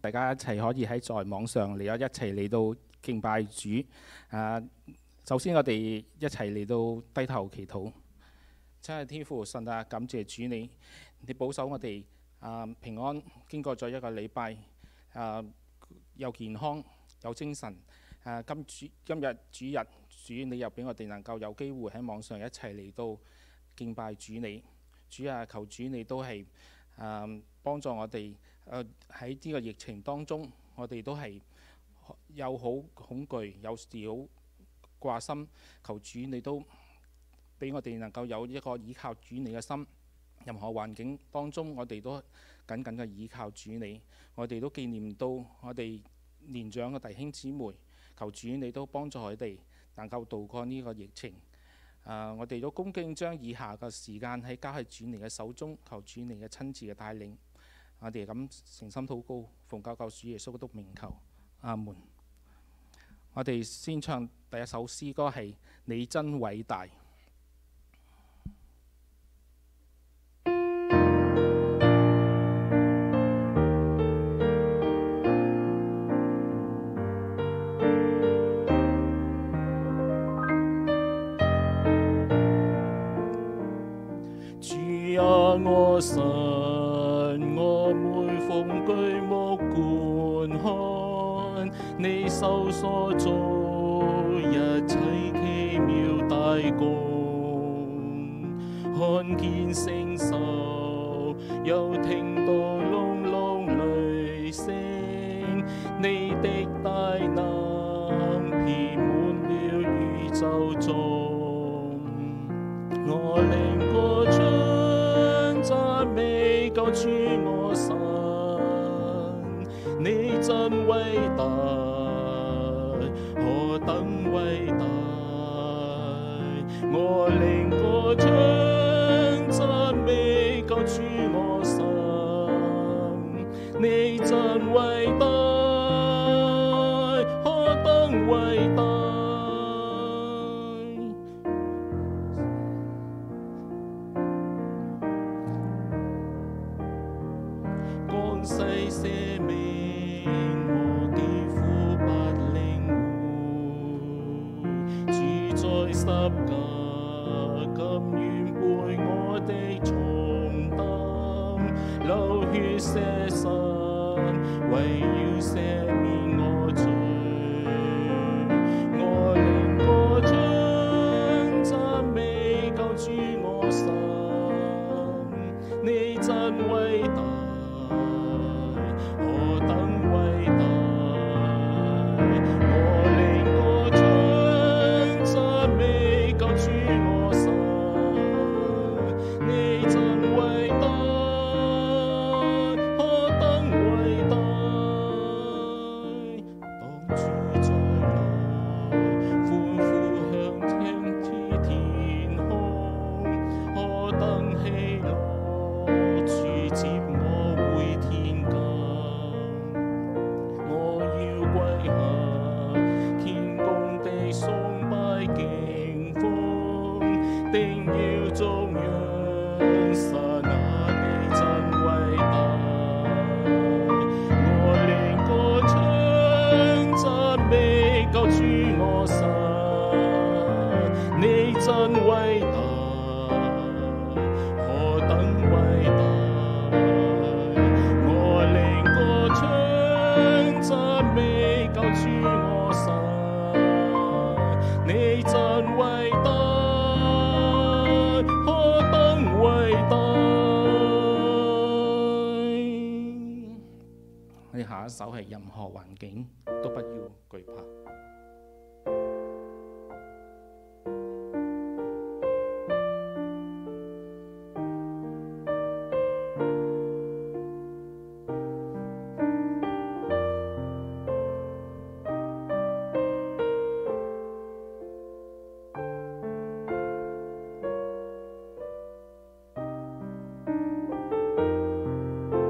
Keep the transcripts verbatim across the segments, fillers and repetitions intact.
大家一齊可以喺在網上嚟啊，一齊嚟到敬拜主。啊，首先我哋一齊嚟到低頭祈禱。親愛的天父神啊，感謝主你，你保守我哋啊平安，經過咗一個禮拜，啊又健康有精神。啊，今主今日主日，主你又俾我哋能夠有機會喺網上一齊嚟到敬拜主你。主啊，求主你都係啊幫助我哋。誒喺呢個疫情當中，我哋都係又好恐懼，有時好掛心。求主你都俾我哋能夠有一個依靠主你嘅心。任何環境當中，我哋都緊緊嘅依靠主你。我哋都紀念到我哋年長嘅弟兄姊妹。求主你都幫助佢哋能夠渡過呢個疫情。啊，我哋都恭敬將以下嘅時間喺交喺主你嘅手中，求主你嘅親自嘅帶領。我哋咁誠心禱告，奉救救主耶穌基督名求，阿門。我哋先唱第一首詩歌係你真偉大。 主啊，我神，我每逢舉目觀看你手所做一切奇妙大功，看見聖手，又聽到隆隆雷聲，你的大能遍滿了宇宙中，我靈歌唱讚美救主我神，你真偉大，何等偉大！我靈歌唱讚美救主我神，你真偉大，何等偉大！降世捨命，我幾乎不領會，主在十架甘願背我的重擔，流血捨身，為要赦免我罪。我靈歌唱讚美救主我神，你真偉大，何等偉大！我靈歌唱讚美救主我神，你真偉大，何等偉大！當主再來，歡呼響聽至天空，何等喜樂！主接我回天家，我要跪下，虔恭地崇拜敬奉，定要頌揚神啊，你真偉大！我靈歌唱讚美救主我神，你真偉大，何等偉大！我靈歌唱讚美救主我神，你真偉大，何等偉大！ 我哋下一首係任何環境都不要懼怕。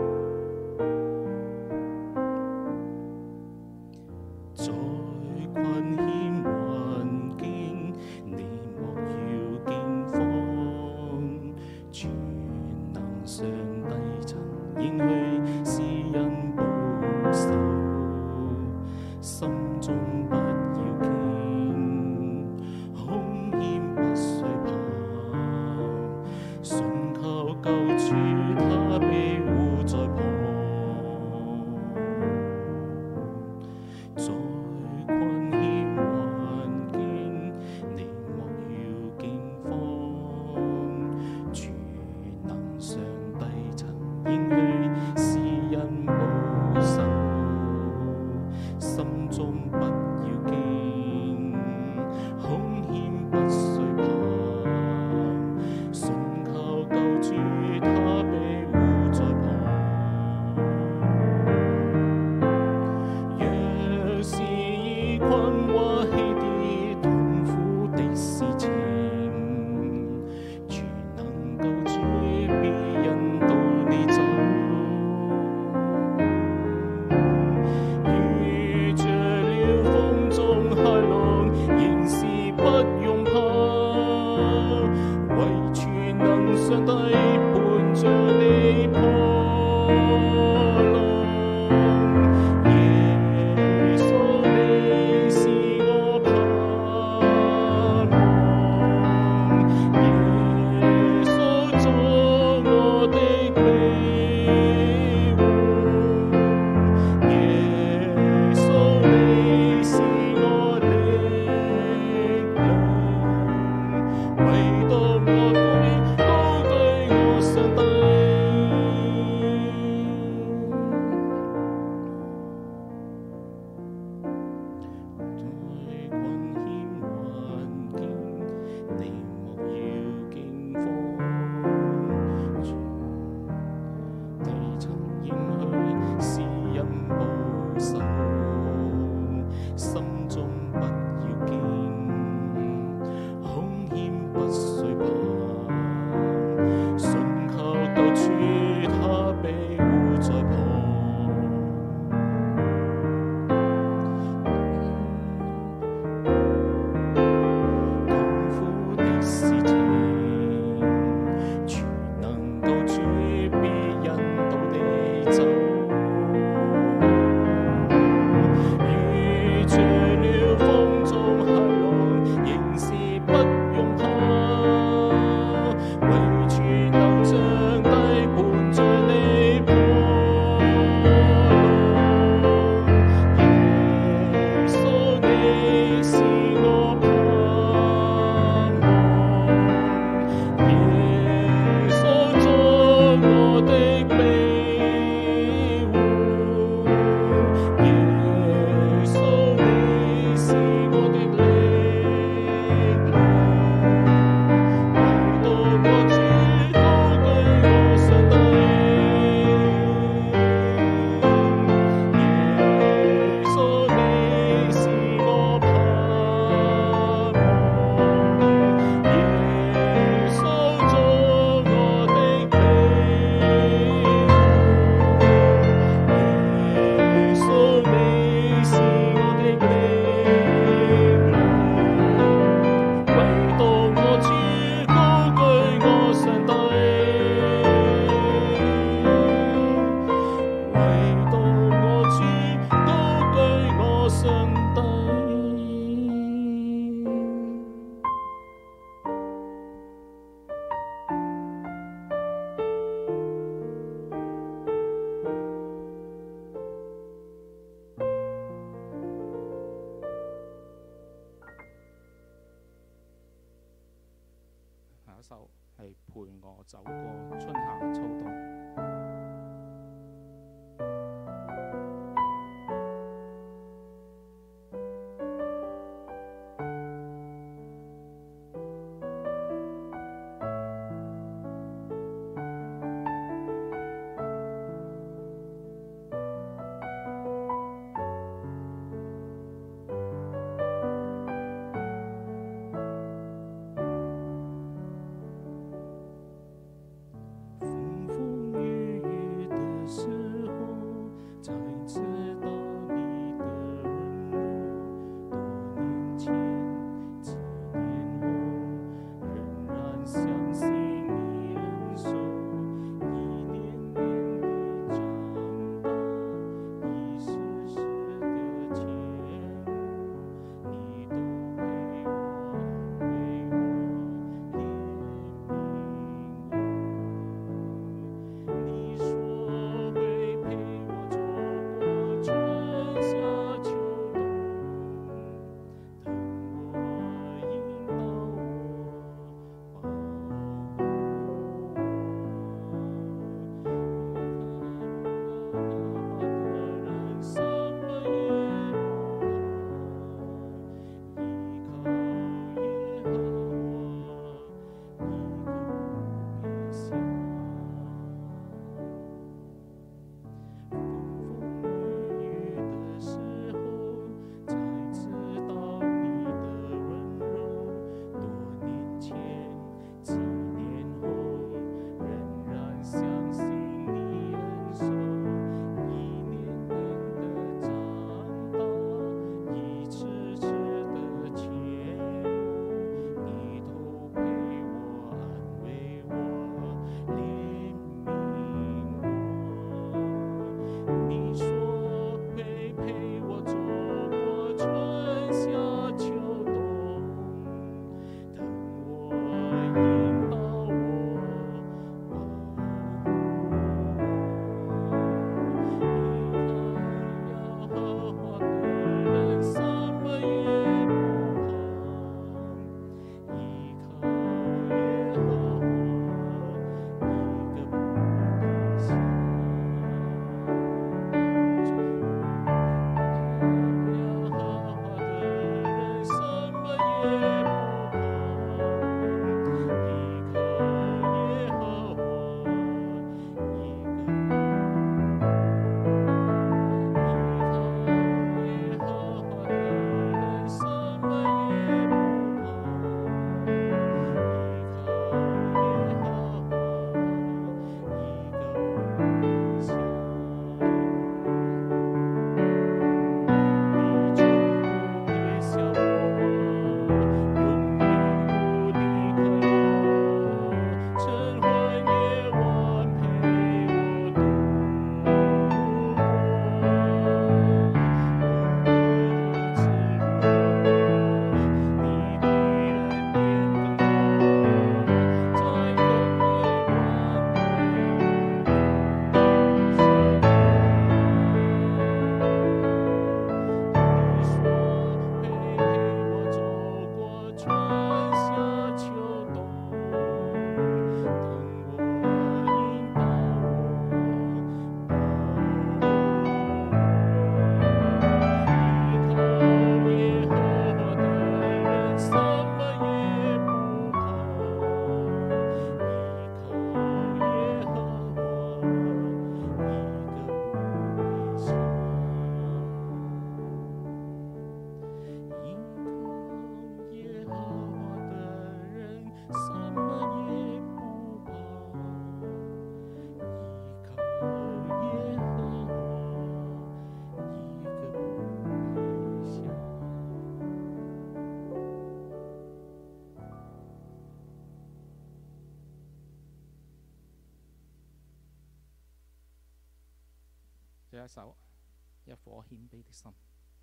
在上帝伴着你破浪。耶穌你是我盼望，耶穌作我的庇護，耶穌你是我力量，唯獨我對高舉我上帝。在困險環境，你莫要驚慌。地曾應許是人保守，心中不要驚，凶險不需怕，信靠救主，他庇護在旁。痛苦的事情，全能救主必引導你走。遇着了風中駭浪，仍是不用怕，唯全能上帝伴着你破浪。耶穌你是我盼望，耶穌作我的庇護，耶穌你是我的力量，唯獨我主高舉我上帝。耶穌你是我盼望，耶穌作我的庇護，耶穌你是我的力量，唯獨我主高舉我上帝，唯獨我主高舉我上帝。 下一首係陪我走過春夏秋冬。 风风雨雨的时候，才知道你的温柔。多年前，几年后，仍然相信你恩手。一年年的长大，一时时的前路，你都陪我，为我怜悯我。你说会陪我走过春夏秋冬，疼我引导我，保护一首一顆謙卑的心。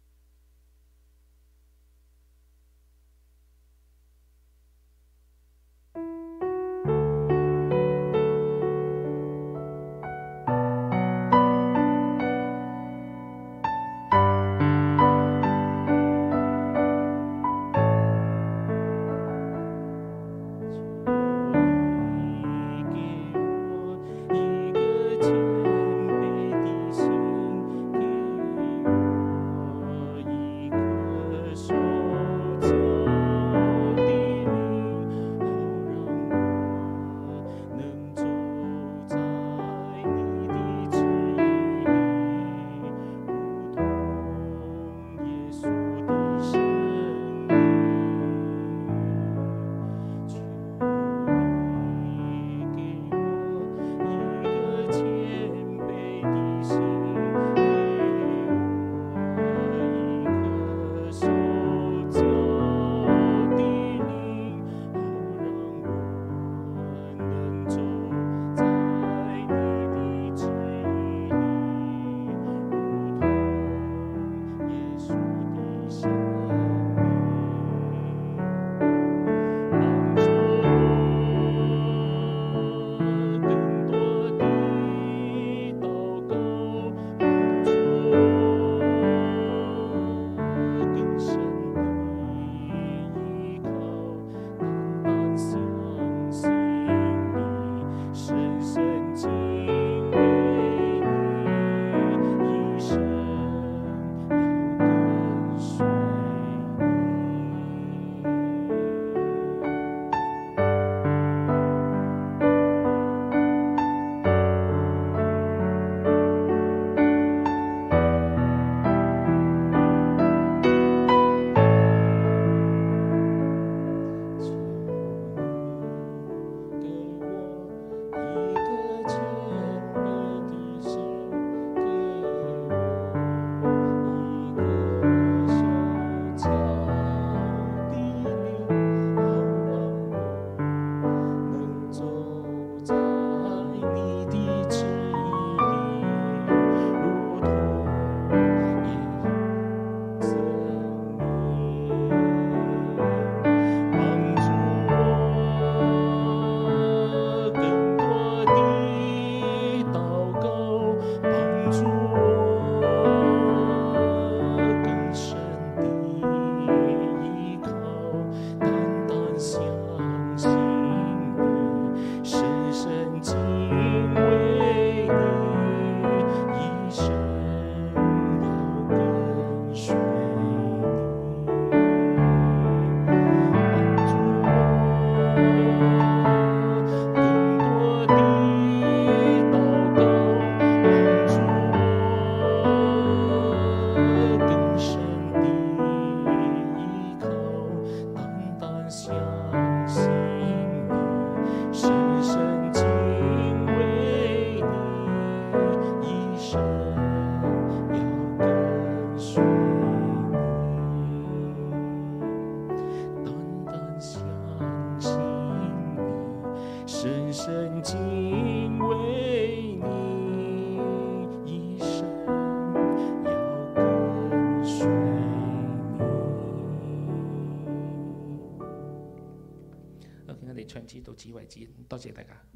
唱至到此為止，多謝大家。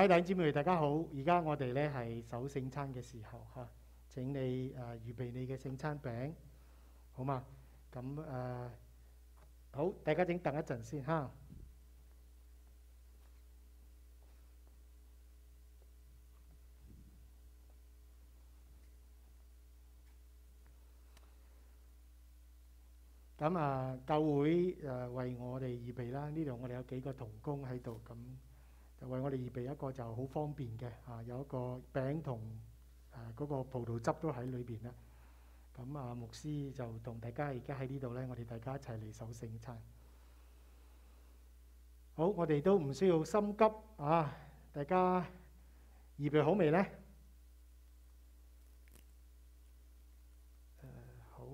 位弟兄姊妹，大家好！而家我哋咧係守聖餐嘅時候嚇，請你誒、呃、預備你嘅聖餐餅，好嘛？咁誒、呃、好，大家請等一陣先嚇。咁啊，教會誒、呃、為我哋預備啦。呢度我哋有幾個同工喺度，咁就為我哋預備一個就好方便嘅啊，有一個餅同誒嗰個葡萄汁都喺裏邊啦。咁啊，牧師就同大家而家喺呢度咧，我哋大家一齊嚟守聖餐。好，我哋都唔需要心急啊！大家預備好未咧？誒、好。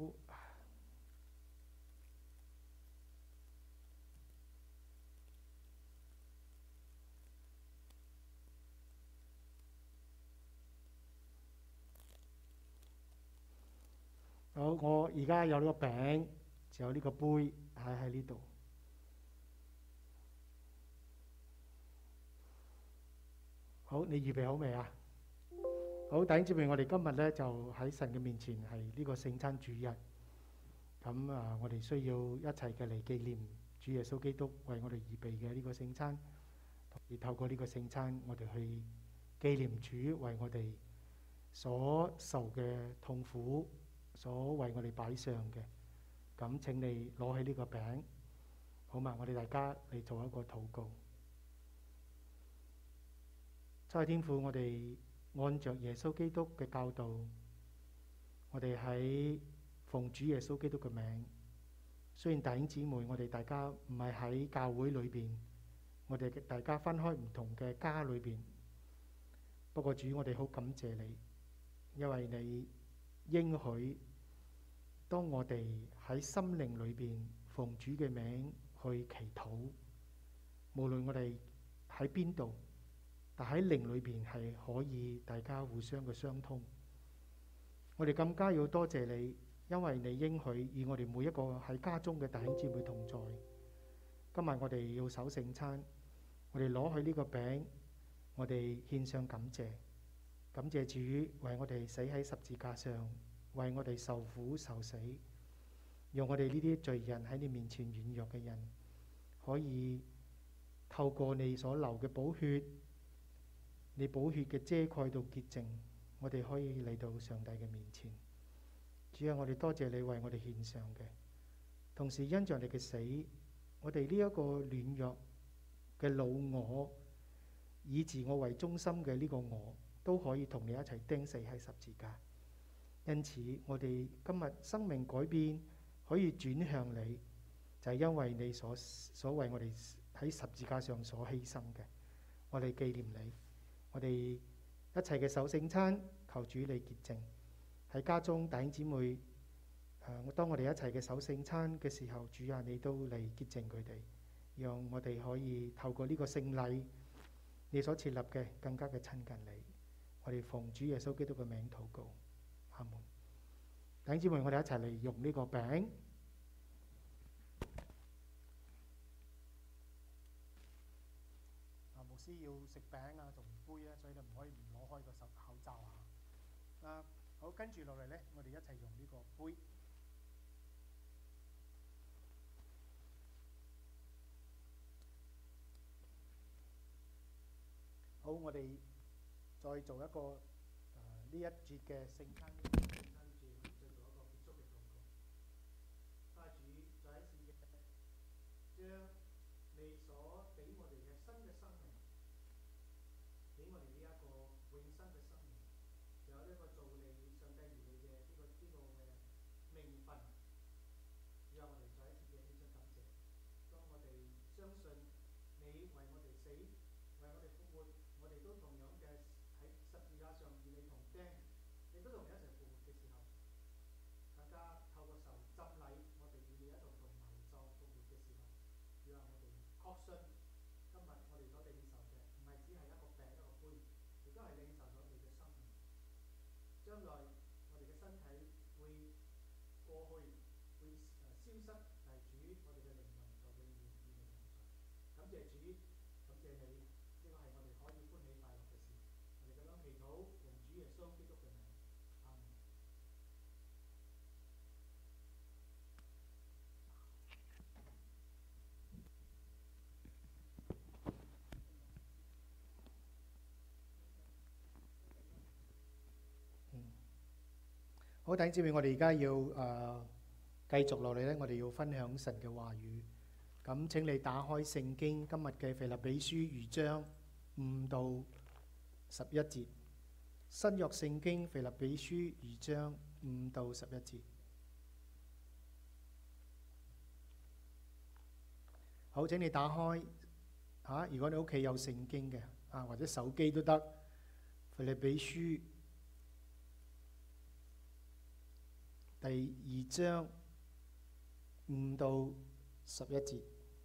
好，我而家有呢個餅，就有呢個杯喺喺呢度。好，你預備好未啊？好，弟兄姊妹，我哋今日咧就喺神嘅面前係呢個聖餐主日。咁啊，我哋需要一齊嘅嚟紀念主耶穌基督為我哋預備嘅呢個聖餐，而透過呢個聖餐，我哋去紀念主為我哋所受嘅痛苦。所為我哋擺上嘅，咁請你攞起呢個餅，好嘛？我哋大家嚟做一個禱告。在天父，我哋按着耶穌基督嘅教導，我哋喺奉主耶穌基督嘅名。雖然弟兄姊妹，我哋大家唔係喺教會裏邊，我哋大家分開唔同嘅家裏邊。不過主，我哋好感謝你，因為你應許，當我哋喺心靈裏邊奉主嘅名去祈禱，無論我哋喺邊度，但喺靈裏邊係可以大家互相嘅相通。我哋更加要多謝你，因為你應許與我哋每一個喺家中嘅弟兄姊妹同在。今日我哋要守聖餐，我哋攞去呢個餅，我哋獻上感謝，感謝主為我哋死喺十字架上，為我哋受苦受死，讓我哋呢啲罪人喺你面前軟弱嘅人，可以透過你所流嘅寶血，你寶血嘅遮蓋到潔淨，我哋可以嚟到上帝嘅面前。主啊，我哋多謝你為我哋獻上嘅，同時因着你嘅死，我哋呢一個軟弱嘅老我，以自我為中心嘅呢個我，都可以同你一齊釘死喺十字架。因此，我哋今日生命改變，可以轉向你，就係因為你所所為我哋喺十字架上所犧牲嘅。我哋紀念你，我哋一齊嘅守聖餐，求主你潔淨喺家中弟兄姊妹。誒、呃，當我哋一齊嘅守聖餐嘅時候，主啊，你都嚟潔淨佢哋，讓我哋可以透過呢個聖禮，你所設立嘅更加嘅親近你。我哋奉主耶穌基督嘅名禱告。阿門。弟兄姊妹，我哋一齊嚟用呢個餅。啊，牧師要食餅啊同杯啊，所以你唔可以唔攞開個手口罩啊。啊，好，跟住落嚟咧，我哋一齊用呢個杯。好，我哋再做一個誒呢一節嘅聖餐。將你所俾我哋嘅新嘅生命，俾我哋呢一個永生嘅生命，仲有呢個做你上帝兒女嘅呢個呢個嘅名分，讓我哋再一次嘅獻上感謝。當我哋相信你為我哋死，為我哋復活，我哋都同樣嘅喺十字架上與你同釘，亦都同你一齊復活嘅時候，更加透過受浸禮，我哋與你一同同埋受復活嘅時候。讓我哋確信，今日我哋所領受嘅唔係只係一個餅一個杯，亦都係領受咗你嘅生命。將來我哋嘅身體會過去，會誒消失，但係主我哋嘅靈魂就永遠與你同在。感謝主，感謝你，呢個係我哋可以歡喜快好，弟兄姊妹，我哋而家要誒、呃、繼續落嚟咧，我哋要分享神嘅話語。咁請你打開聖經，今日嘅腓立比書二章五到十一節。新約聖經腓立比書二章五到十一節。好，請你打開嚇、啊。如果你屋企有聖經嘅啊，或者手機都得。腓立比書第二章五到十一節。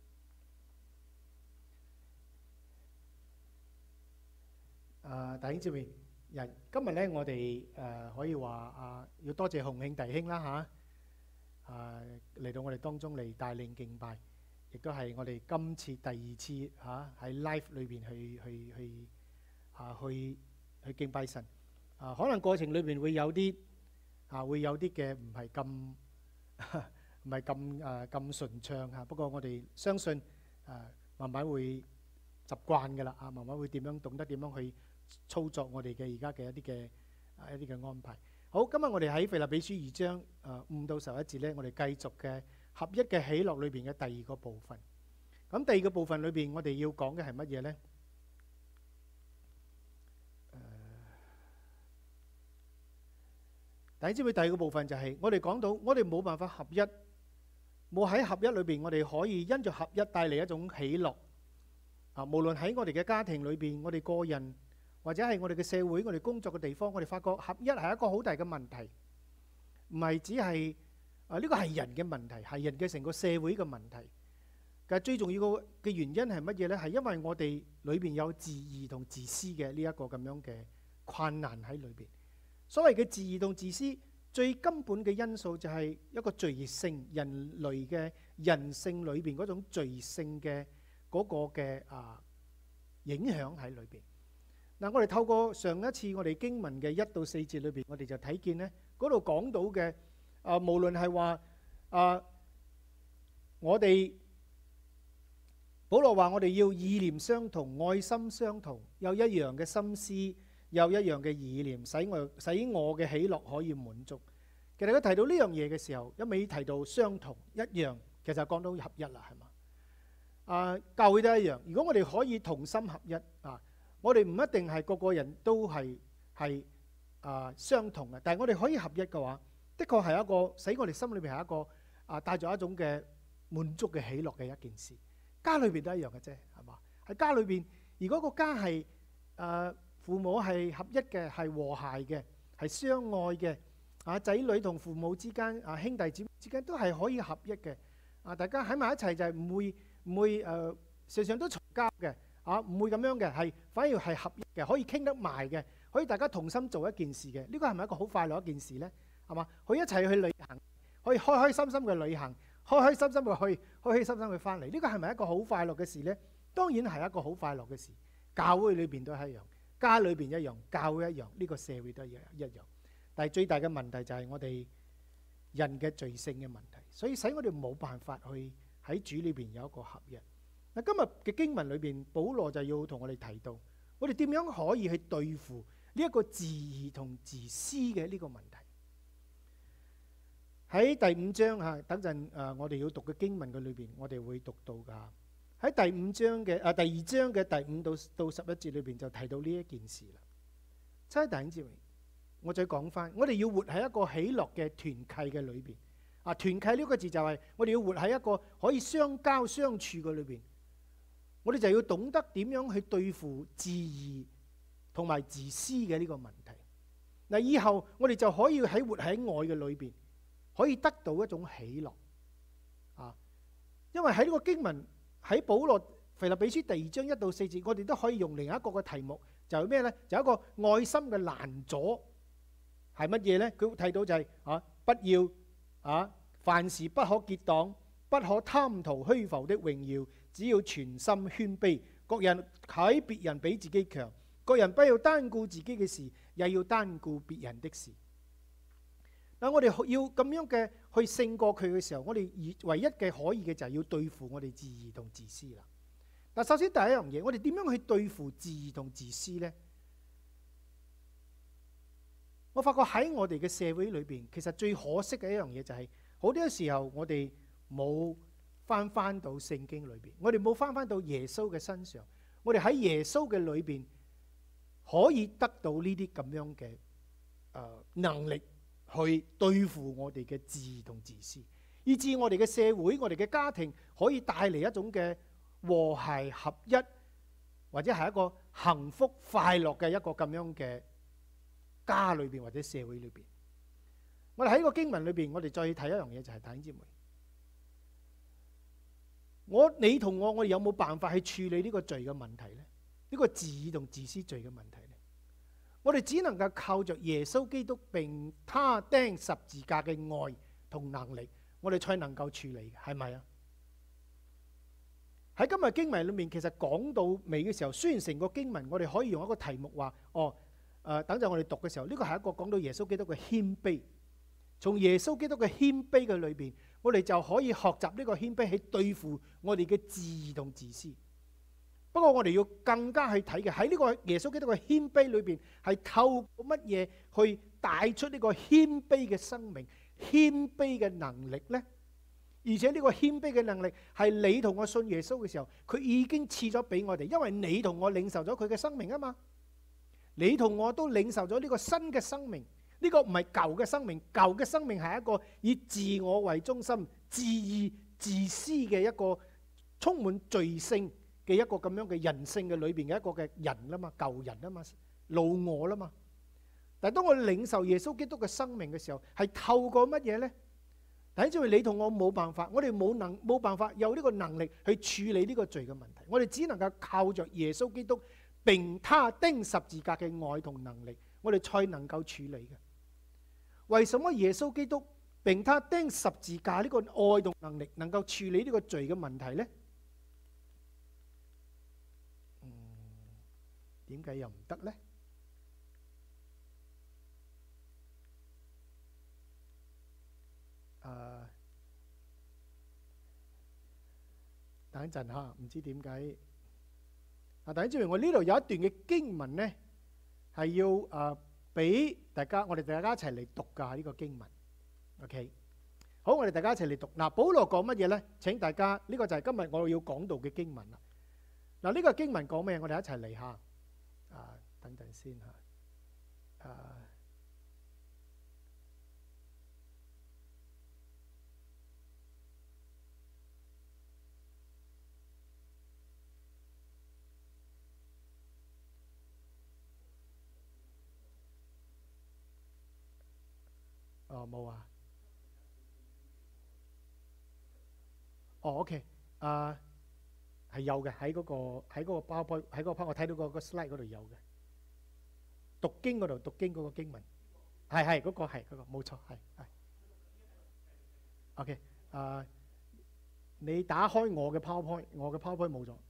啊，弟兄姊妹，人今日咧，我哋誒可以話啊，要多謝洪慶弟兄啦嚇，啊嚟到我哋當中嚟帶領敬拜，亦都係我哋今次第二次嚇喺 live 裏邊去去去啊去去敬拜神。啊，可能過程裏邊會有啲啊會有啲嘅唔係咁唔係咁誒咁順暢嚇，不過我哋相信誒慢慢會習慣㗎啦啊，慢慢會點樣懂得點樣去操作我哋嘅而家嘅一啲嘅啊一啲嘅安排。好，今日我哋喺腓立比書二章誒五到十一節咧，我哋繼續嘅合一嘅喜樂裏邊嘅第二個部分。咁第二個部分裏邊，我哋要講嘅係乜嘢咧？誒，第一知唔知第二個部分就係我哋講到，我哋冇辦法合一，冇喺合一裏邊，我哋可以因着合一帶嚟一種喜樂啊！無論喺我哋嘅家庭裏邊，我哋個人，或者係我哋嘅社會，我哋工作嘅地方，我哋發覺合一係一個好大嘅問題，唔係只係啊呢個係人嘅問題，係人嘅成個社會嘅問題。但係最重要嘅原因係乜嘢呢？係因為我哋裏邊有自義同自私嘅呢一個咁樣嘅困難喺裏邊。所謂嘅自義同自私，最根本嘅因素就係一個罪性，人類嘅人性裏邊嗰種罪性嘅嗰個嘅啊影響喺裏邊。嗱，我哋透過上一次我哋經文嘅一到四節裏邊，我哋就睇見咧，嗰度講到嘅啊，無論係話啊，我哋保羅話我哋要意念相同、愛心相同，有一樣嘅心思，有一樣嘅意念，使我使我嘅喜樂可以滿足。其實佢提到呢樣嘢嘅時候，一味提到相同一樣，其實講到合一啦，係嘛？啊，教會都一樣。如果我哋可以同心合一啊，我哋唔一定係個個人都係係啊相同嘅，但係我哋可以合一嘅話，的確係一個使我哋心裏邊係一個啊帶咗一種嘅滿足嘅喜樂嘅一件事。家裏邊都一樣嘅啫，係嘛？喺家裏邊，如果個家係誒父母係合一嘅，係和諧嘅，係相愛嘅，啊仔女同父母之間啊兄弟姊妹之間都係可以合一嘅，啊大家喺埋一齊就係唔會唔會誒時常都嘈交嘅。啊，唔會咁樣嘅，係反而係合一嘅，可以傾得埋嘅，可以大家同心做一件事嘅。呢個係咪一個好快樂一件事呢？係嘛？可以一齊去旅行，可以開開心心嘅旅行，開開心心嘅去，開開心心去翻嚟。呢個係咪一個好快樂嘅事呢？當然係一個好快樂嘅事。教會裏邊都係一樣，家裏邊一樣，教會一樣，呢個社會都一樣一樣。但係最大嘅問題就係我哋人嘅罪性嘅問題，所以使我哋冇辦法去喺主裏邊有一個合一。嗱，今日嘅經文裏邊，保羅就要同我哋提到，我哋點樣可以去對付呢一個自義同自私嘅呢個問題。喺第五章嚇，等陣誒我哋要讀嘅經文嘅裏邊，我哋會讀到㗎。喺第五章嘅啊第二章嘅第五到到十一節裏邊就提到呢一件事啦。七弟兄姊妹，我再講翻，我哋要活喺一個喜樂嘅團契嘅裏邊。啊，團契呢個字就係我哋要活喺一個可以相交相處嘅裏邊。我哋就要懂得點樣去對付自義同埋自私嘅呢個問題。嗱，以後我哋就可以喺活喺愛嘅裏邊，可以得到一種喜樂啊！因為喺呢個經文喺保羅腓立比書第二章一到四節，我哋都可以用另一個嘅題目，就係咩呢？就係一個愛心嘅攔阻係乜嘢呢？佢提到就係啊，不要啊，凡事不可結黨，不可貪圖虛浮的榮耀。只要全心謙卑，各人睇別人比自己強，各人不要單顧自己嘅事，也要單顧別人的事。嗱，我哋要咁樣嘅去勝過佢嘅時候，我哋唯一嘅可以嘅就係要對付我哋自義同自私啦。嗱，首先第一樣嘢，我哋點樣去對付自義同自私呢？ 我發覺喺我哋嘅社會裏邊，其實最可惜嘅一樣嘢就係好多時候我哋冇翻翻到聖經裏邊，我哋冇翻翻到耶穌嘅身上，我哋喺耶穌嘅裏邊可以得到呢啲咁樣嘅誒、呃、能力去對付我哋嘅自義同自私，以致我哋嘅社會、我哋嘅家庭可以帶嚟一種嘅和諧合一，或者係一個幸福快樂嘅一個咁樣嘅家裏邊或者社會裏邊。我哋喺個經文裏邊，我哋再睇一樣嘢，就係弟兄姊妹，我你同我，我哋有冇辦法去處理呢個罪嘅問題呢？呢個自義同自私罪嘅問題呢？我哋只能夠靠着耶穌基督並他釘十字架嘅愛同能力，我哋才能夠處理嘅，係咪啊？喺今日經文裏面，其實講到尾嘅時候，雖然成個經文我哋可以用一個題目話，哦，誒、呃，等陣我哋讀嘅時候，呢個係一個講到耶穌基督嘅謙卑。從耶穌基督嘅謙卑嘅裏邊，我哋就可以學習呢個謙卑去對付我哋嘅自義同自私。不過我哋要更加去睇嘅喺呢個耶穌基督嘅謙卑裏邊，係透過乜嘢去帶出呢個謙卑嘅生命、謙卑嘅能力呢？而且呢個謙卑嘅能力係你同我信耶穌嘅時候，佢已經賜咗俾我哋，因為你同我領受咗佢嘅生命啊嘛。你同我都領受咗呢個新嘅生命。呢個唔係舊嘅生命，舊嘅生命係一個以自我為中心、自義自私嘅一個充滿罪性嘅一個咁樣嘅人性嘅裏邊嘅一個嘅人啦嘛，舊人啊嘛，老我啦嘛。但係當我領受耶穌基督嘅生命嘅時候，係透過乜嘢呢？睇住你同我冇辦法，我哋冇能冇辦法有呢個能力去處理呢個罪嘅問題，我哋只能夠靠着耶穌基督並他釘十字架嘅愛同能力，我哋才能夠處理嘅。為什麼耶穌基督並他釘十字架呢個愛同能力能夠處理呢個罪嘅問題呢？嗯，點解又唔得呢？啊，等一陣嚇，唔知點解。啊，等陣，我呢度有一段嘅經文呢，係要啊。俾大家，我哋大家一齊嚟讀㗎呢個經文 ，OK？ 好，我哋大家一齊嚟讀。嗱，保羅講乜嘢呢？請大家，呢個就係今日我要講到嘅經文啦。嗱，呢個經文講咩？我哋一齊嚟下。啊，等等先嚇。啊，哦，冇啊。哦 ，OK， 啊，係有嘅，喺嗰個喺嗰個 PowerPoint 喺嗰個 PowerPoint 我睇到個個 slide 嗰度有嘅。讀經嗰度讀經嗰個經文，係係嗰個係嗰個冇錯，係係。OK， 啊，你打開我嘅 PowerPoint，我嘅 PowerPoint 冇咗。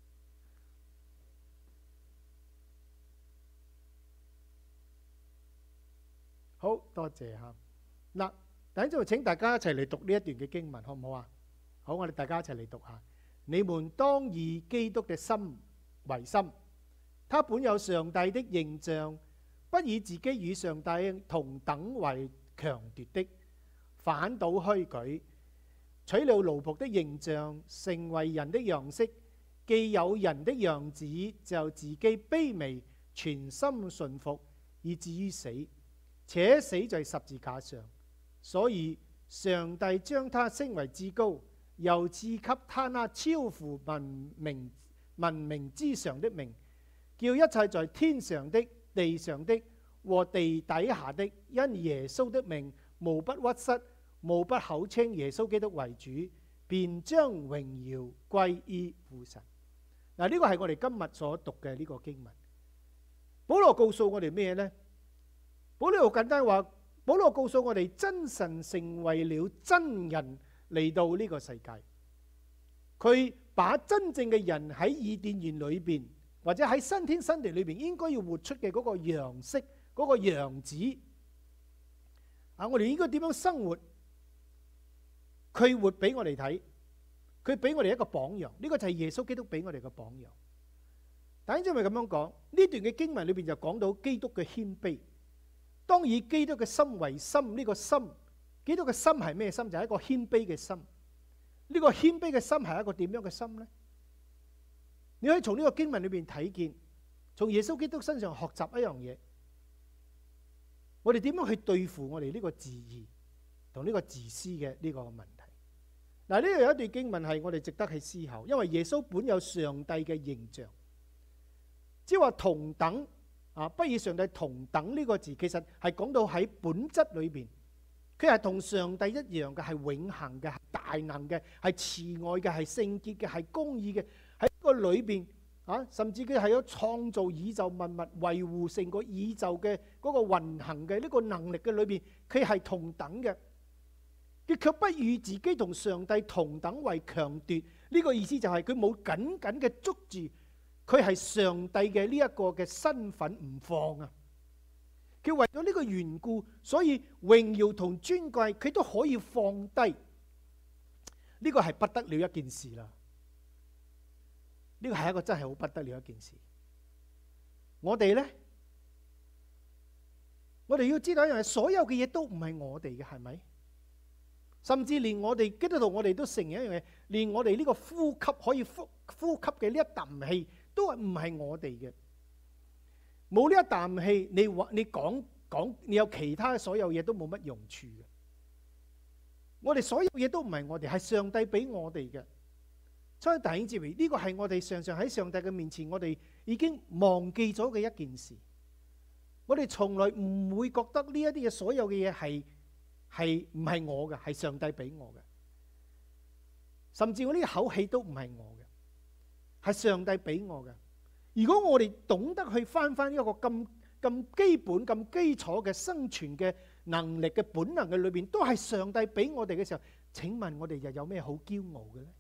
好多謝嚇。嗱，等陣請大家一齊嚟讀呢一段嘅經文，好唔好啊？好，我哋大家一齊嚟讀下。你們當以基督嘅心為心，他本有上帝的形象，不以自己與上帝同等為強奪的，反倒虛舉，取了奴僕的形象，成為人的樣式。既有人的樣子，就自己卑微，全心順服，以至於死，且死在十字架上。所以上帝將他升為至高，又賜給他那超乎文明文明之上的名，叫一切在天上的、地上的和地底下的，因耶穌的名，無不屈膝，無不口稱耶穌基督為主，便將榮耀歸於父神。嗱，呢個係我哋今日所讀嘅呢個經文。保羅告訴我哋咩呢？保羅好簡單話。保羅告訴我哋，真神成為了真人嚟到呢個世界，佢把真正嘅人喺伊甸園裏邊，或者喺新天新地裏邊應該要活出嘅嗰個樣式、嗰個樣子啊，我哋應該點樣生活？佢活俾我哋睇，佢俾我哋一個榜樣。呢個就係耶穌基督俾我哋嘅榜樣。但係因為咁樣講，呢段嘅經文裏邊就講到基督嘅謙卑。 當以基督嘅心為心，呢個心，基督嘅心係咩心？就係一個謙卑嘅心。呢個謙卑嘅心係一個點樣嘅心呢？你可以從呢個經文裏邊睇見，從耶穌基督身上學習一樣嘢。我哋點樣去對付我哋呢個自義同呢個自私嘅呢個問題？嗱，呢度有一段經文係我哋值得去思考，因為耶穌本有上帝嘅形象，即係話同等啊，不以上帝同等呢個字，其實係講到喺本質裏邊，佢係同上帝一樣嘅，係永恆嘅，係大能嘅，係慈愛嘅，係聖潔嘅，係公義嘅。喺個裏邊啊，甚至佢係有創造宇宙萬物、維護成個宇宙嘅嗰個運行嘅呢個能力嘅裏邊，佢係同等嘅。佢卻不與自己同上帝同等為強奪。呢個意思就係佢冇緊緊嘅捉住佢係上帝嘅呢一個嘅身份唔放啊！佢為咗呢個緣故，所以榮耀同尊貴佢都可以放低。呢個係不得了一件事啦！呢個係一個真係好不得了一件事。我哋呢，我哋要知道一樣嘢，所有嘅嘢都唔係我哋嘅，係咪？甚至連我哋基督徒，我哋都承認一樣嘢，連我哋呢個呼吸可以呼呼吸嘅呢一啖氣，都係唔係我哋嘅。冇呢一啖氣，你話你講講，你有其他所有嘢都冇乜用處嘅。我哋所有嘢都唔係我哋，係上帝俾我哋嘅。所以弟兄姊妹，呢個係我哋常常喺上帝嘅面前，我哋已經忘記咗嘅一件事。我哋從來唔會覺得呢一啲嘅所有嘅嘢係係唔係我嘅，係上帝俾我嘅。甚至我呢口氣都唔係我嘅，係上帝俾我嘅。如果我哋懂得去翻翻一個咁咁基本、咁基礎嘅生存嘅能力嘅本能嘅裏邊，都係上帝俾我哋嘅時候，請問我哋又有咩好驕傲嘅咧？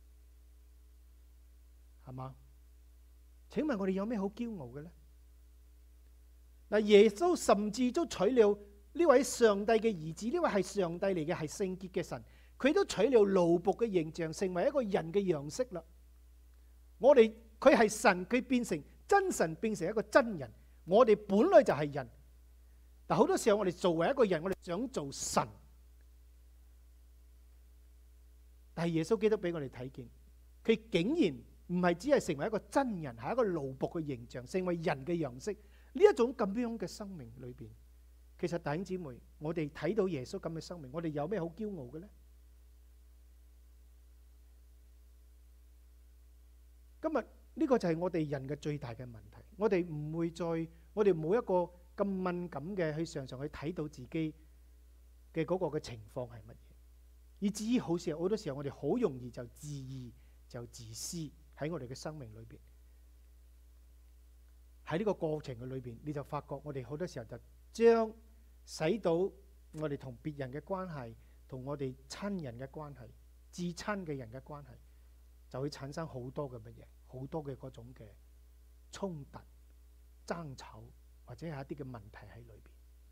係嘛？請問我哋有咩好驕傲嘅咧？嗱，耶穌甚至都取了呢位上帝嘅兒子，呢位係上帝嚟嘅，係聖潔嘅神，佢都取了奴僕嘅形象，成為一個人嘅樣式啦。我哋佢係神，佢變成真神，變成一個真人。我哋本來就係人，但好多時候我哋作為一個人，我哋想做神，但係耶穌基督俾我哋睇見，佢竟然唔係只係成為一個真人，係一個奴僕嘅形象，成為人嘅樣式。呢一種咁樣嘅生命裏邊，其實弟兄姊妹，我哋睇到耶穌咁嘅生命，我哋有咩好驕傲嘅呢？今日呢個就係我哋人嘅最大嘅問題。我哋唔會再，我哋冇一個咁敏感嘅去常常去睇到自己嘅嗰個嘅情況係乜嘢，以至於好似好多時候我哋好容易就自義就自私喺我哋嘅生命裏邊。喺呢個過程嘅裏邊，你就發覺我哋好多時候就將使到我哋同別人嘅關係，同我哋親人嘅關係，至親嘅人嘅關係，就會產生好多嘅乜嘢，好多嘅嗰種嘅衝突、爭吵，或者係一啲嘅問題喺裏邊。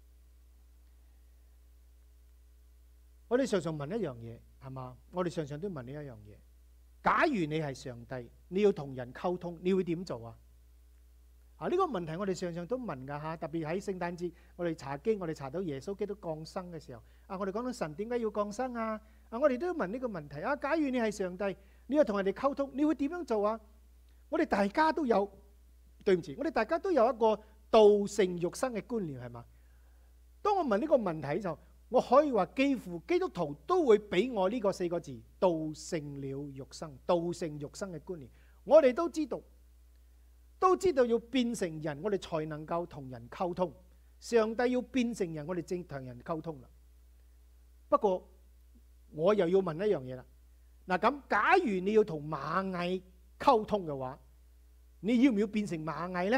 我哋常常問一樣嘢，係嘛？我哋常常都問你一樣嘢：假如你係上帝，你要同人溝通，你會點做啊？啊！呢個問題我哋常常都問㗎嚇，特別喺聖誕節，我哋查經，我哋查到耶穌基督降生嘅時候，啊，我哋講到神點解要降生啊？啊，我哋都要問呢個問題啊！假如你係上帝，你要同人哋溝通，你會點樣做啊？我哋大家都有，對唔住，我哋大家都有一個道成肉身嘅觀念，係嘛？當我問呢個問題就，我可以話幾乎基督徒都會俾我呢個四個字：道成了肉身，道成肉身嘅觀念。我哋都知道。都知道要變成人，我哋才能夠同人溝通。上帝要變成人，我哋正同人溝通啦。不過我又要問一樣嘢啦。嗱，咁假如你要同螞蟻溝通嘅話，你要唔要變成螞蟻呢？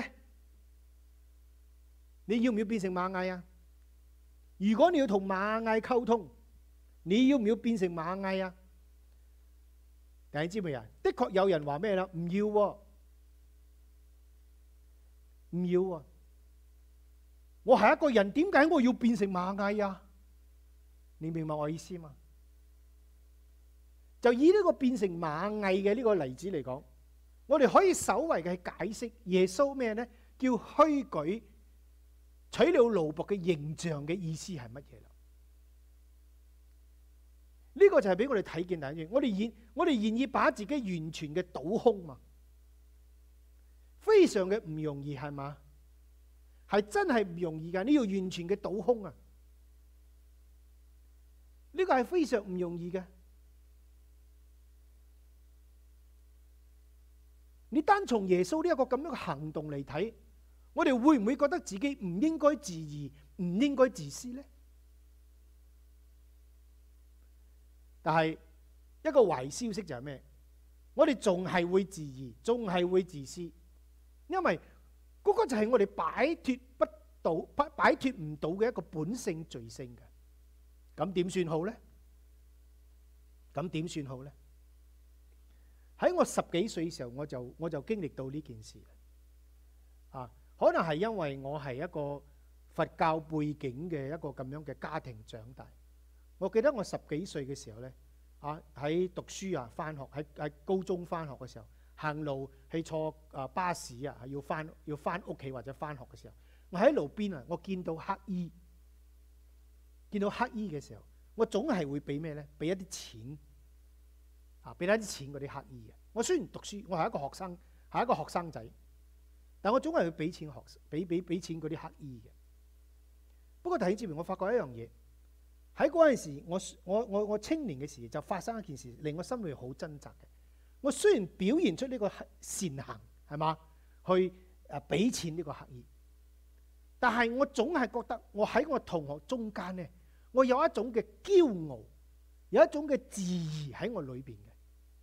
你要唔要變成螞蟻啊？如果你要同螞蟻溝通，你要唔要變成螞蟻啊？弟兄姊妹啊，的確有人話咩啦？唔要喎。唔要啊！我係一個人，點解我要變成螞蟻啊？你明白我意思嘛？就以呢個變成螞蟻嘅呢個例子嚟講，我哋可以稍微嘅解釋耶穌咩呢？叫虛舉取了奴僕嘅形象嘅意思係乜嘢啦？呢個就係俾我哋睇見第一樣，我哋願我哋願意把自己完全嘅倒空嘛，非常嘅唔容易係嘛？係真係唔容易㗎，呢要完全嘅倒空啊！呢個係非常唔容易嘅。你單從耶穌呢一個咁樣嘅行動嚟睇，我哋會唔會覺得自己唔應該自義，唔應該自私呢？但係一個壞消息就係咩？我哋仲係會自義，仲係會自私，因為嗰個就係我哋擺脫不到、擺擺脫唔到嘅一個本性罪性嘅。咁點算好呢？咁點算好呢？喺我十幾歲嘅時候，我就我就經歷到呢件事啊。可能係因為我係一個佛教背景嘅一個咁樣嘅家庭長大。我記得我十幾歲嘅時候呢，啊喺讀書啊，翻學喺喺高中翻學嘅時候，行路去坐啊巴士啊，要翻要翻屋企或者翻學嘅時候，我喺路邊啊，我見到乞衣，見到乞衣嘅時候，我總係會俾咩呢？俾一啲錢。啊！俾一啲錢嗰啲乞衣嘅。我雖然讀書，我係一個學生，係一個學生仔，但我總係要俾錢學，俾俾俾錢嗰啲乞衣嘅。不過弟兄姊妹，我發覺一樣嘢，喺嗰陣時，我我我我青年嘅時就發生一件事，令我心裏好掙扎嘅。我雖然表現出呢個善行，係嘛，去誒俾錢呢個乞衣，但係我總係覺得我喺我同學中間呢，我有一種嘅驕傲，有一種嘅自義喺我裏邊嘅。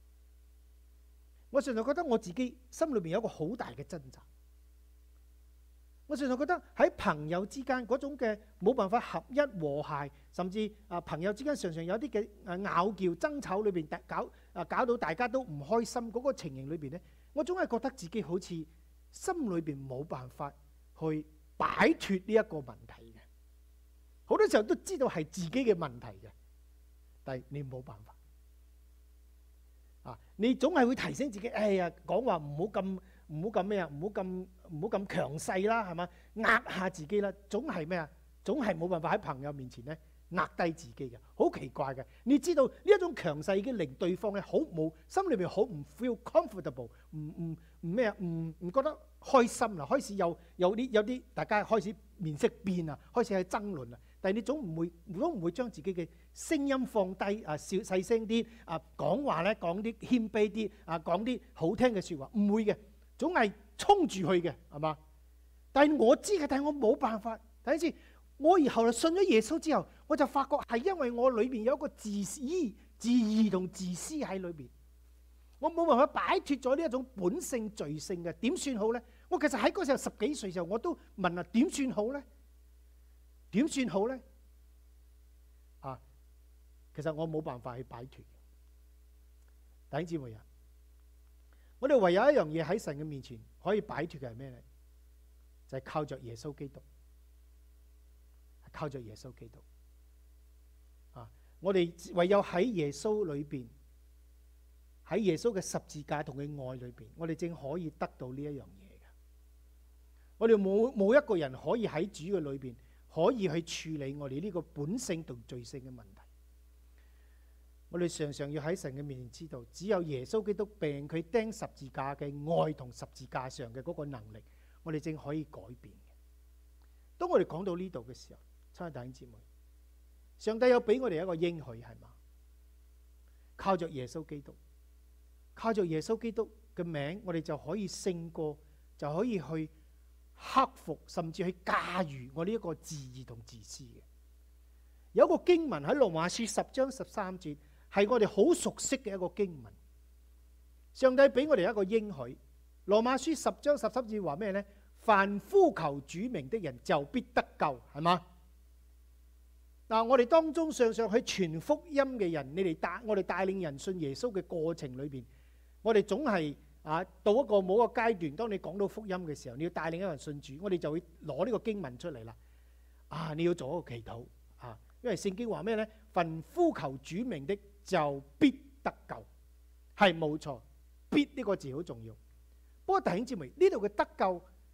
我常常覺得我自己心裏邊有一個好大嘅掙扎。我常常覺得喺朋友之間嗰種嘅冇辦法合一和諧，甚至啊朋友之間常常有啲嘅啊拗撬爭吵裏邊，搞啊搞到大家都唔開心嗰個情形裏邊咧，我總係覺得自己好似心裏邊冇辦法去擺脫呢一個問題嘅。好多時候都知道係自己嘅問題嘅，但係你冇辦法。啊！你總係會提醒自己，哎呀，講話唔好咁，唔好咁咩啊，唔好咁，唔好咁強勢啦，係嘛？壓下自己啦，總係咩啊？總係冇辦法喺朋友面前咧壓低自己嘅，好奇怪嘅。你知道呢一種強勢已經令對方咧好冇心裏邊好唔 feel comfortable，唔唔唔咩啊？唔唔覺得開心啦，開始有有啲有啲大家開始面色變啊，開始係爭論啊。但係你總唔會，都唔會將自己嘅聲音放低啊，小細聲啲啊，講話咧講啲謙卑啲啊，講啲好聽嘅説話，唔會嘅，總係衝住去嘅，係嘛？但係我知嘅，但係我冇辦法。第一次，我而後來信咗耶穌之後，我就發覺係因為我裏邊有一個自私、自義同自私喺裏邊，我冇辦法擺脫咗呢一種本性罪性嘅，點算好咧？我其實喺嗰時候十幾歲時候，我都問啊，點算好咧？點算好呢？啊，其實我冇辦法去擺脫。弟兄姊妹啊，我哋唯有一樣嘢喺神嘅面前可以擺脫嘅係咩呢？就係靠着耶穌基督，靠着耶穌基督。啊，我哋唯有喺耶穌裏邊，喺耶穌嘅十字架同佢愛裏邊，我哋正可以得到呢一樣嘢嘅。我哋冇冇一個人可以喺主嘅裏邊，可以去處理我哋呢個本性同罪性嘅問題。我哋常常要喺神嘅面前知道，只有耶穌基督並佢釘十字架嘅愛同十字架上嘅嗰個能力，我哋正可以改變嘅。當我哋講到呢度嘅時候，親愛弟兄姊妹，上帝有俾我哋一個應許係嘛？靠着耶穌基督，靠着耶穌基督嘅名，我哋就可以勝過，就可以去克服，甚至去駕馭我呢一個自義同自私嘅。有一個經文喺羅馬書十章十三節，係我哋好熟悉嘅一個經文。上帝俾我哋一個應許，羅馬書十章十三節話咩呢？凡呼求主名的人就必得救，係嘛？嗱，我哋當中常常去傳福音嘅人，你哋帶我哋帶領人信耶穌嘅過程裏邊，我哋總係啊，到一個某個階段，當你講到福音嘅時候，你要帶領一個人信主，我哋就會攞呢個經文出嚟啦。啊，你要做一個祈禱啊，因為聖經話咩呢？凡呼求主名的就必得救，係冇錯，必呢個字好重要。不過弟兄姊妹，呢度嘅得救，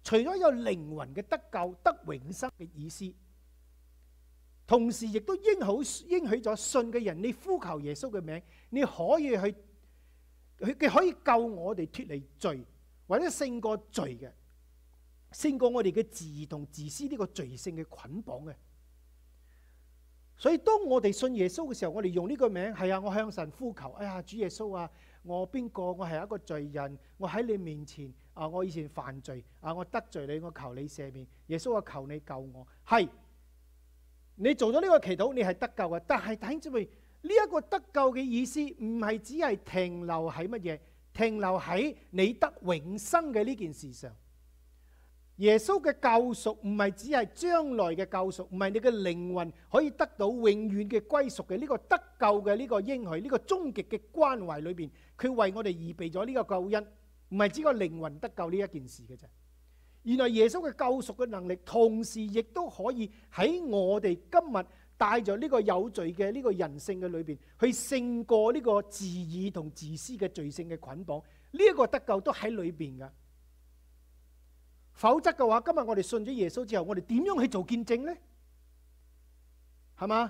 除咗有靈魂嘅得救、得永生嘅意思，同時亦都應許應許咗信嘅人，你呼求耶穌嘅名，你可以去，佢可以救我哋脫離罪，或者勝過罪嘅，勝過我哋嘅自義同自私呢個罪性嘅捆綁嘅。所以當我哋信耶穌嘅時候，我哋用呢個名，係啊，我向神呼求，哎呀，主耶穌啊，我邊個？我係一個罪人，我喺你面前啊，我以前犯罪啊，我得罪你，我求你赦免。耶穌啊，求你救我。係你做咗呢個祈禱，你係得救嘅。但係弟兄姊妹，呢一個得救嘅意思唔係只係停留喺乜嘢？停留喺你得永生嘅呢件事上。耶穌嘅救贖唔係只係將來嘅救贖，唔係你嘅靈魂可以得到永遠嘅歸屬嘅呢個得救嘅呢個應許，呢個終極嘅關懷裏邊，佢為我哋預備咗呢個救恩，唔係只個靈魂得救呢一件事嘅啫。原來耶穌嘅救贖嘅能力，同時亦都可以喺我哋今日帶着呢個有罪嘅呢個人性嘅裏邊，去勝過呢個自義同自私嘅罪性嘅捆綁。呢一個得救都喺裏邊噶。否則嘅話，今日我哋信咗耶穌之後，我哋點樣去做見證呢？係嘛？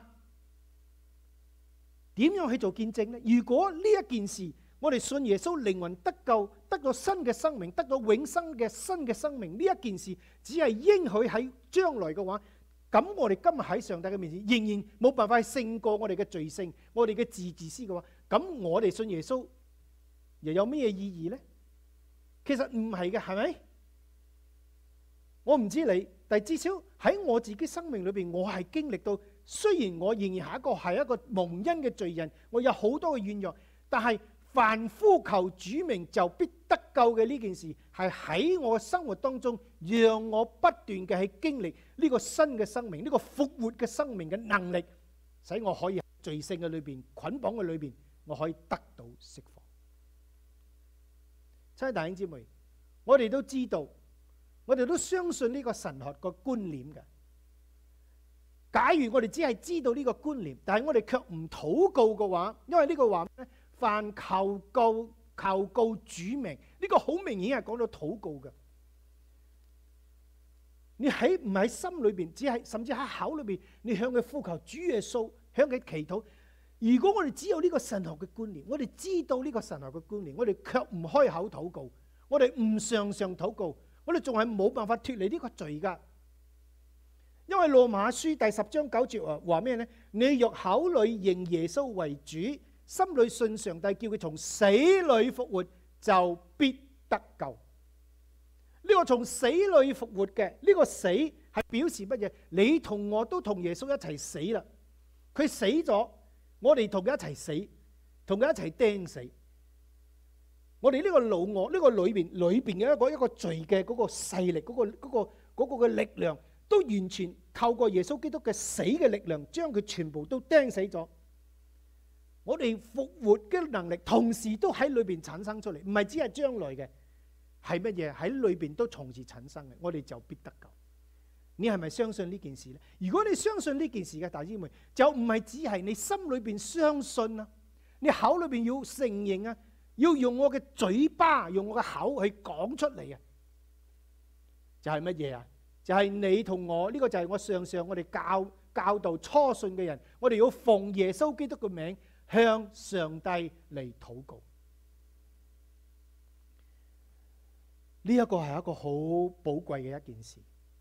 點樣去做見證呢？如果呢一件事，我哋信耶穌，靈魂得救，得到新嘅生命，得到永生嘅新嘅生命，呢一件事只係應許喺將來嘅話，咁我哋今日喺上帝嘅面前，仍然冇辦法勝過我哋嘅罪性，我哋嘅自自私嘅話，咁我哋信耶穌又有咩意義呢？其實唔係嘅，係咪？我唔知你，但係至少喺我自己生命裏邊，我係經歷到，雖然我仍然係一個係一個蒙恩嘅罪人，我有好多嘅軟弱，但係凡呼求主名就必得救嘅呢件事，係喺我生活當中，讓我不斷嘅去經歷呢個新嘅生命，呢個復活嘅生命嘅能力，使我可以喺罪性嘅裏邊、捆綁嘅裏邊，我可以得到釋放。親愛弟兄姊妹，我哋都知道。我哋都相信呢個神學個觀念嘅。假如我哋只係知道呢個觀念，但係我哋卻唔禱告嘅話，因為呢個話咧，凡求告求告主名，呢個好明顯係講到禱告嘅。你喺唔喺心裏邊，只係甚至喺口裏邊，你向佢呼求主耶穌，向佢祈禱。如果我哋只有呢個神學嘅觀念，我哋知道呢個神學嘅觀念，我哋卻唔開口禱告，我哋唔常常禱告。我哋仲係冇辦法脫離呢個罪噶，因為羅馬書第十章九節話話咩呢？你若口裏認耶穌為主，心裏信上帝叫佢從死裏復活，就必得救。呢個從死裏復活嘅呢個死係表示乜嘢？你同我都同耶穌一齊死啦，佢死咗，我哋同佢一齊死，同佢一齊釘死。我哋呢個老我，呢個裏邊裏邊嘅一個一個罪嘅嗰個勢力，嗰個嗰個嗰個嘅力量，都完全透過耶穌基督嘅死嘅力量，將佢全部都釘死咗。我哋復活嘅能力，同時都喺裏邊產生出嚟，唔係只係將來嘅，係乜嘢？喺裏邊都同時產生嘅，我哋就必得救。你係咪相信呢件事呢？如果你相信呢件事嘅，弟兄們，就唔係只係你心裏邊相信啊，你口裏邊要承認啊。要用我嘅嘴巴，用我嘅口去講出嚟啊！就係乜嘢啊？就係你同我呢個就係我上上我哋教教導初信嘅人，我哋要奉耶穌基督嘅名向上帝嚟禱告。呢一個係一個好寶貴嘅一件事。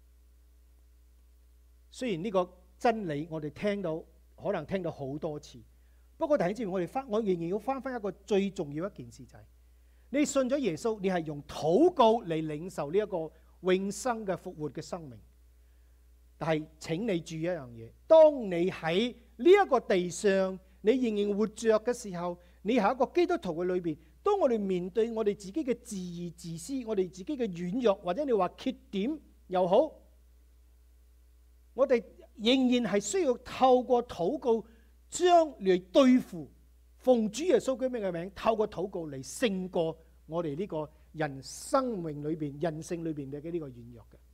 雖然呢個真理我哋聽到，可能聽到好多次。不過弟兄姊妹，我哋翻，我仍然要翻翻一個最重要一件事，就係你信咗耶穌，你係用禱告嚟領受呢一個永生嘅復活嘅生命。但係請你注意一樣嘢，當你喺呢一個地上，你仍然活着嘅時候，你係一個基督徒嘅裏邊，當我哋面對我哋自己嘅自義自私，我哋自己嘅軟弱，或者你話缺點又好，我哋仍然係需要透過禱告。將嚟對付奉主耶穌基督嘅名，透過禱告嚟勝過我哋呢個人生命裏邊、人性裏邊嘅呢個軟弱嘅。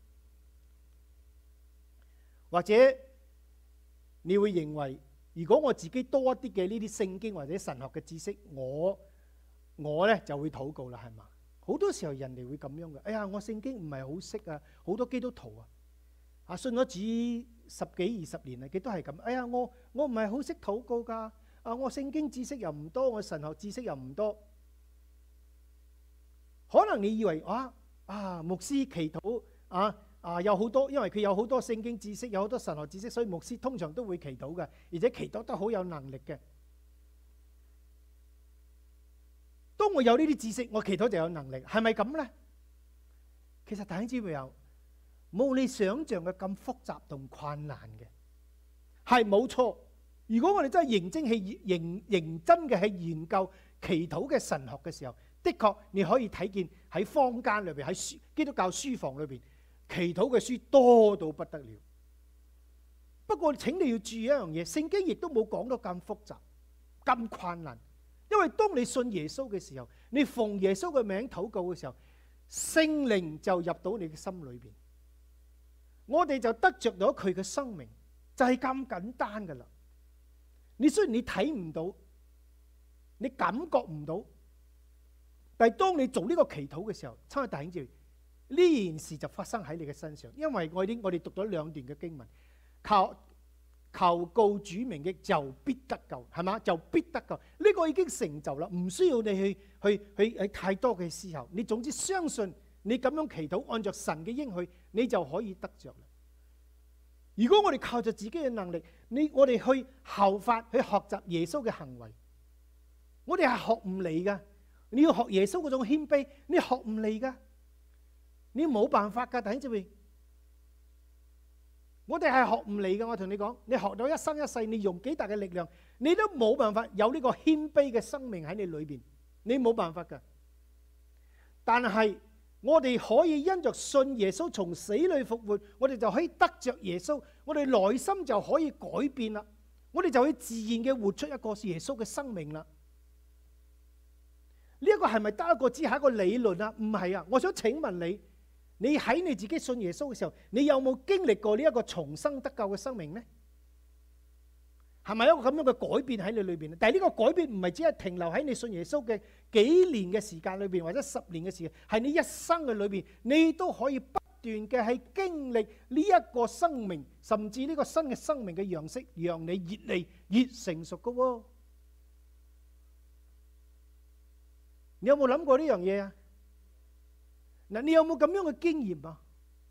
或者你會認為，如果我自己多一啲嘅呢啲聖經或者神學嘅知識，我我咧就會禱告啦，係嘛？ 好多時候人哋會咁樣嘅。哎呀，我聖經唔係好識啊，好多基督徒啊，啊信咗主十幾二十年啦，佢都係咁。哎呀，我我唔係好識禱告㗎，啊我聖經知識又唔多，我神學知識又唔多。可能你以為啊啊牧師祈禱啊啊有好多，因為佢有好多聖經知識，有好多神學知識，所以牧師通常都會祈禱嘅，而且祈禱得好有能力嘅。當我有呢啲知識，我祈禱就有能力，係咪咁呢？其實弟兄姊妹有冇你想象嘅咁複雜同困難嘅，係冇錯。如果我哋真係認真去認認真嘅去研究祈禱嘅神學嘅時候，的確你可以睇見喺坊間裏邊，喺基督教書房裏邊，祈禱嘅書多到不得了。不過請你要注意一樣嘢，聖經亦都冇講到咁複雜、咁困難。因為當你信耶穌嘅時候，你奉耶穌嘅名禱告嘅時候，聖靈就入到你嘅心裏邊，我哋就得着咗佢嘅生命，就係咁簡單噶啦。你雖然你睇唔到，你感覺唔到，但係當你做呢個祈禱嘅時候，親愛弟兄姊妹，呢件事就發生喺你嘅身上。因為我已經我哋讀咗兩段嘅經文，靠。求告主名嘅就必得救，係嘛？就必得救，呢個已經成就啦，唔需要你去去去去太多嘅思考。你總之相信你咁樣祈禱，按照神嘅應許，你就可以得着啦。如果我哋靠着自己嘅能力，你我哋去效法去學習耶穌嘅行為，我哋係學唔嚟噶。你要學耶穌嗰種謙卑，你學唔嚟噶，你冇辦法噶，弟兄姊妹。我哋係學唔嚟嘅，我同你講，你學到一生一世，你用幾大嘅力量，你都冇辦法有呢個謙卑嘅生命喺你裏邊，你冇辦法㗎。但係我哋可以因着信耶穌從死裏復活，我哋就可以得着耶穌，我哋內心就可以改變啦，我哋就可以自然嘅活出一個耶穌嘅生命啦。呢一個係咪得一個只係一個理論啊？唔係啊！我想請問你。你喺你自己信耶穌嘅時候，你有冇經歷過呢一個重生得救嘅生命呢？係咪一個咁樣嘅改變喺你裏邊？但係呢個改變唔係只係停留喺你信耶穌嘅幾年嘅時間裏邊，或者十年嘅時間，係你一生嘅裏邊，你都可以不斷嘅喺經歷呢一個生命，甚至呢個新嘅生命嘅樣式，讓你越嚟越成熟嘅喎。你有冇諗過呢樣嘢啊？嗱，你有冇咁樣嘅經驗啊？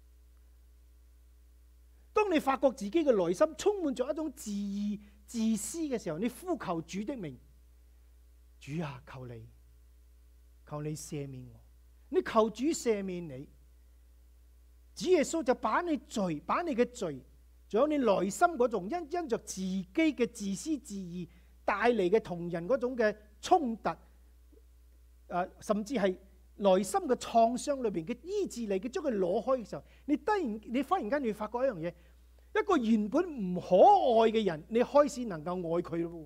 當你發覺自己嘅內心充滿咗一種自義、自私嘅時候，你呼求主的名，主啊，求你，求你赦免我。你求主赦免你，主耶穌就把你罪，把你嘅罪，仲有你內心嗰種因因着自己嘅自私自義帶嚟嘅同人嗰種嘅衝突，誒、呃，甚至係內心嘅創傷裏邊嘅醫治力，佢將佢攞開嘅時候，你突然你忽然間你發覺一樣嘢，一個原本唔可愛嘅人，你開始能夠愛佢咯，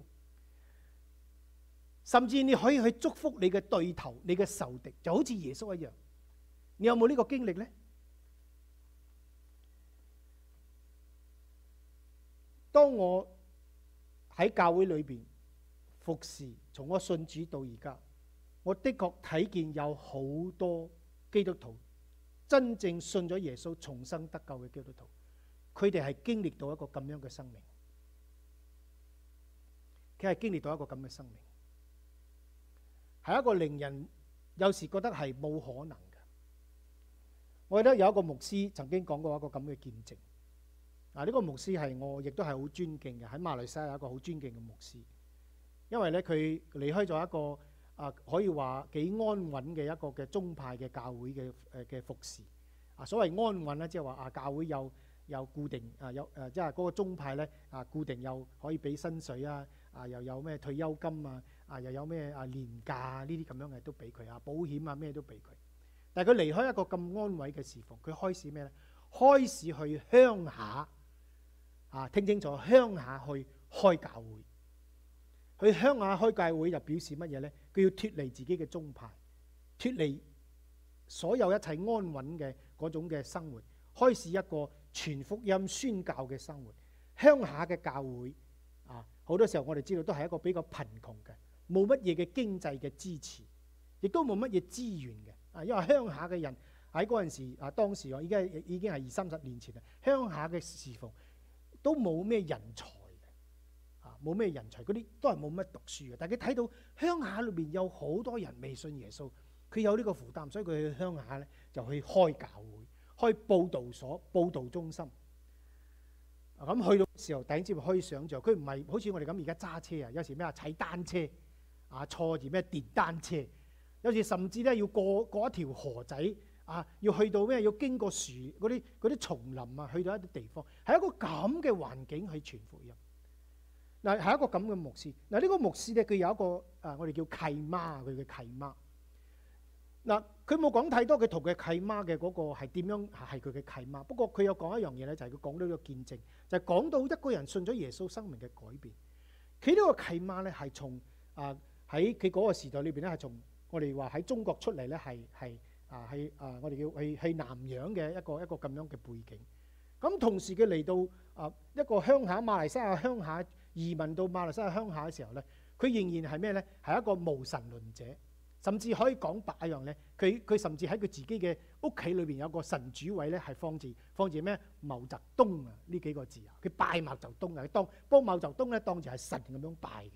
甚至你可以去祝福你嘅對頭、你嘅仇敵，就好似耶穌一樣。你有冇呢個經歷呢？當我喺教會裏邊服侍，從我信主到而家，我的確睇見有好多基督徒真正信咗耶穌重生得救嘅基督徒，佢哋係經歷到一個咁樣嘅生命，佢係經歷到一個咁嘅生命，係一個令人有時覺得係冇可能嘅。我記得有一個牧師曾經講過一個咁嘅見證，嗱，呢個牧師係我亦都係好尊敬嘅，喺馬來西亞有一個好尊敬嘅牧師，因為咧佢離開咗一個啊，可以話幾安穩嘅一個嘅宗派嘅教會嘅誒嘅服侍啊。所謂安穩咧，即係話啊，教會有有固定啊，有誒，即係嗰個宗派咧啊，固定又可以俾薪水啊，啊又有咩退休金啊，啊又有咩啊年假啊呢啲咁樣嘅都俾佢啊，保險啊咩都俾佢。但係佢離開一個咁安穩嘅侍奉，佢開始咩咧？開始去鄉下啊，聽清楚，鄉下去開教會。去鄉下開教會就表示乜嘢呢？佢要脫離自己嘅宗派，脫離所有一切安穩嘅嗰種嘅生活，開始一個傳福音宣教嘅生活。鄉下嘅教會啊，好多時候我哋知道都係一個比較貧窮嘅，冇乜嘢嘅經濟嘅支持，亦都冇乜嘢資源嘅。 啊，因為鄉下嘅人喺嗰陣時啊，當時我依家已經係二三十年前啦，鄉下嘅侍奉都冇咩人才嘅，啊冇咩人才，嗰啲都係冇乜讀書嘅。但係佢睇到鄉下裏邊有好多人未信耶穌，佢有呢個負擔，所以佢去鄉下咧就去開教會、開佈道所、佈道中心。咁去到時候，弟兄姊妹可以想像，佢唔係好似我哋咁而家揸車啊，有時咩啊踩單車啊，坐住咩電單車，有時甚至咧要過過一條河仔啊，要去到咩要經過樹嗰啲嗰啲叢林啊，去到一啲地方，係一個咁嘅環境去傳福音。嗱，係一個咁嘅牧師。嗱，呢個牧師咧，佢有一個啊，我哋叫契媽，佢嘅契媽。嗱，佢冇講太多，佢同佢契媽嘅嗰個係點樣係佢嘅契媽。不過佢有講一樣嘢咧，就係佢講到一個見證，就係講到一個人信咗耶穌生命嘅改變。佢呢個契媽咧係從啊喺佢嗰個時代裏邊咧係從我哋話喺中國出嚟咧係係啊係啊我哋叫係係南洋嘅一個一個咁樣嘅背景。咁同時佢嚟到啊一個鄉下馬來西亞鄉下移民到馬來西亞鄉下嘅時候咧，佢仍然係咩咧？係一個無神論者。甚至可以講白一樣咧，佢佢甚至喺佢自己嘅屋企裏邊有個神主位咧，係放住放住咩毛澤東啊呢幾個字啊，佢拜毛澤東啊，佢當幫毛澤東咧當住係神咁樣拜嘅。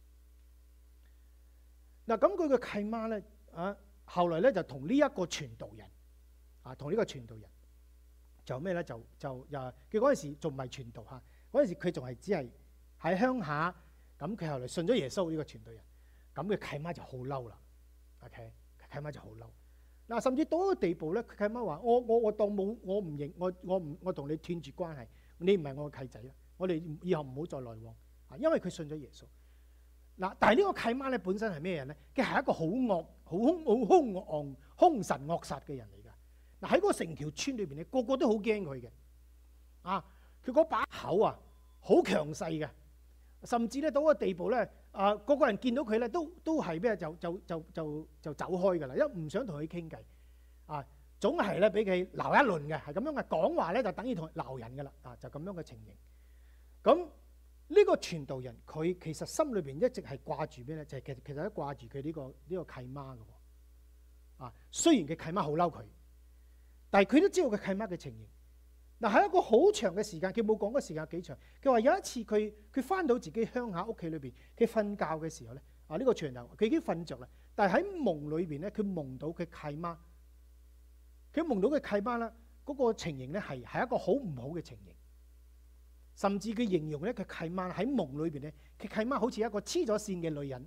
嗱，咁佢嘅契媽咧啊，後來咧就同呢一個傳道人啊，同呢個傳道人就咩咧？就就又佢嗰陣時仲唔係傳道嚇，嗰陣時佢仲係只係喺鄉下，咁佢後來信咗耶穌呢個傳道人，咁佢契媽就好嬲啦。OK， 契媽就好嬲嗱，甚至到一個地步咧，契媽話：我我我當冇，我唔認，我我唔我同你斷絕關係，你唔係我嘅契仔啦，我哋以後唔好再來往啊！因為佢信咗耶穌嗱，但係呢個契媽咧本身係咩人咧？佢係一個好惡、好兇、好兇惡、兇神惡煞嘅人嚟㗎。嗱，喺嗰成條村裏邊咧，個個都好驚佢嘅啊！佢嗰把口啊，好強勢嘅，甚至咧到個地步咧。啊！個個人見到佢咧，都都係咩？就就就就就走開㗎啦，因為唔想同佢傾偈。啊，總係咧俾佢鬧一輪嘅，係咁樣嘅講話咧，就等於同鬧人㗎啦。啊，就咁樣嘅情形。咁呢個傳道人，佢其實心裏邊一直係掛住咩咧？就係其實其實都掛住佢呢個呢個契媽㗎喎。啊，雖然佢契媽好嬲佢，但係佢都知道佢契媽嘅情形。嗱，喺一個好長嘅時間，佢冇講個時間幾長。佢話有一次佢佢翻到自己鄉下屋企裏邊，佢瞓覺嘅時候咧，啊呢個傳道人佢已經瞓着啦，但係喺夢裏邊咧，佢夢到佢契媽，佢夢到佢契媽啦，嗰個情形咧係係一個好唔好嘅情形，甚至佢形容咧佢契媽喺夢裏邊咧，佢契媽好似一個黐咗線嘅女人。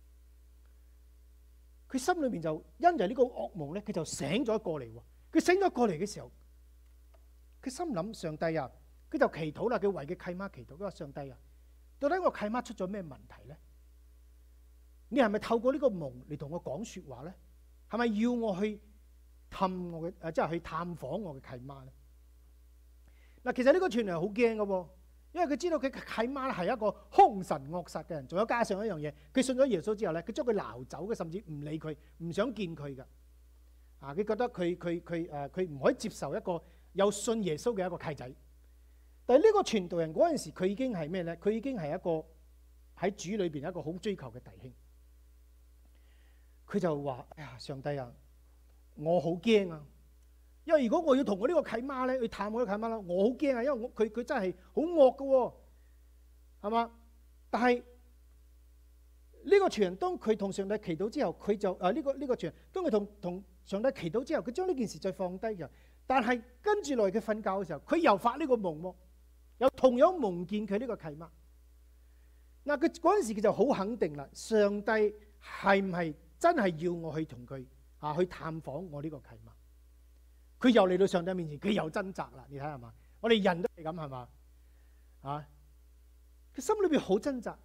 佢心裏邊就因為呢個噩夢咧，佢就醒咗過嚟喎。佢醒咗過嚟嘅時候，佢心諗上帝啊，佢就祈禱啦。佢為佢契媽祈禱，佢話上帝啊，到底我契媽出咗咩問題咧？你係咪透過呢個夢嚟同我講說話咧？係咪要我去探我嘅誒，即係去探訪我嘅契媽咧？嗱，其實呢個傳人好驚嘅喎，因為佢知道佢契媽係一個兇神惡煞嘅人，仲有加上一樣嘢，佢信咗耶穌之後咧，佢將佢撈走嘅，甚至唔理佢，唔想見佢嘅。啊，佢覺得佢佢佢誒，佢唔可以接受一個有信耶穌嘅一個契仔，但係呢個傳道人嗰陣時，佢已經係咩咧？佢已經係一個喺主裏邊一個好追求嘅弟兄。佢就話：哎呀，上帝啊，我好驚啊！因為如果我要同我呢個契媽咧去探我呢個契媽啦，我好驚啊！因為我佢佢真係好惡㗎喎，係嘛？但係呢個傳人當佢同上帝祈禱之後，佢就啊呢個呢個傳人當佢同同上帝祈禱之後，佢將呢件事再放低嘅。但係跟住落嚟佢瞓覺嘅時候，佢又發呢個夢喎，又同樣夢見佢呢個契媽。嗱，佢嗰陣時佢就好肯定啦，上帝係唔係真係要我去同佢啊去探訪我呢個契媽？佢又嚟到上帝面前，佢又掙扎啦。你睇下嘛，我哋人都係咁係嘛啊？佢心裏邊好掙扎，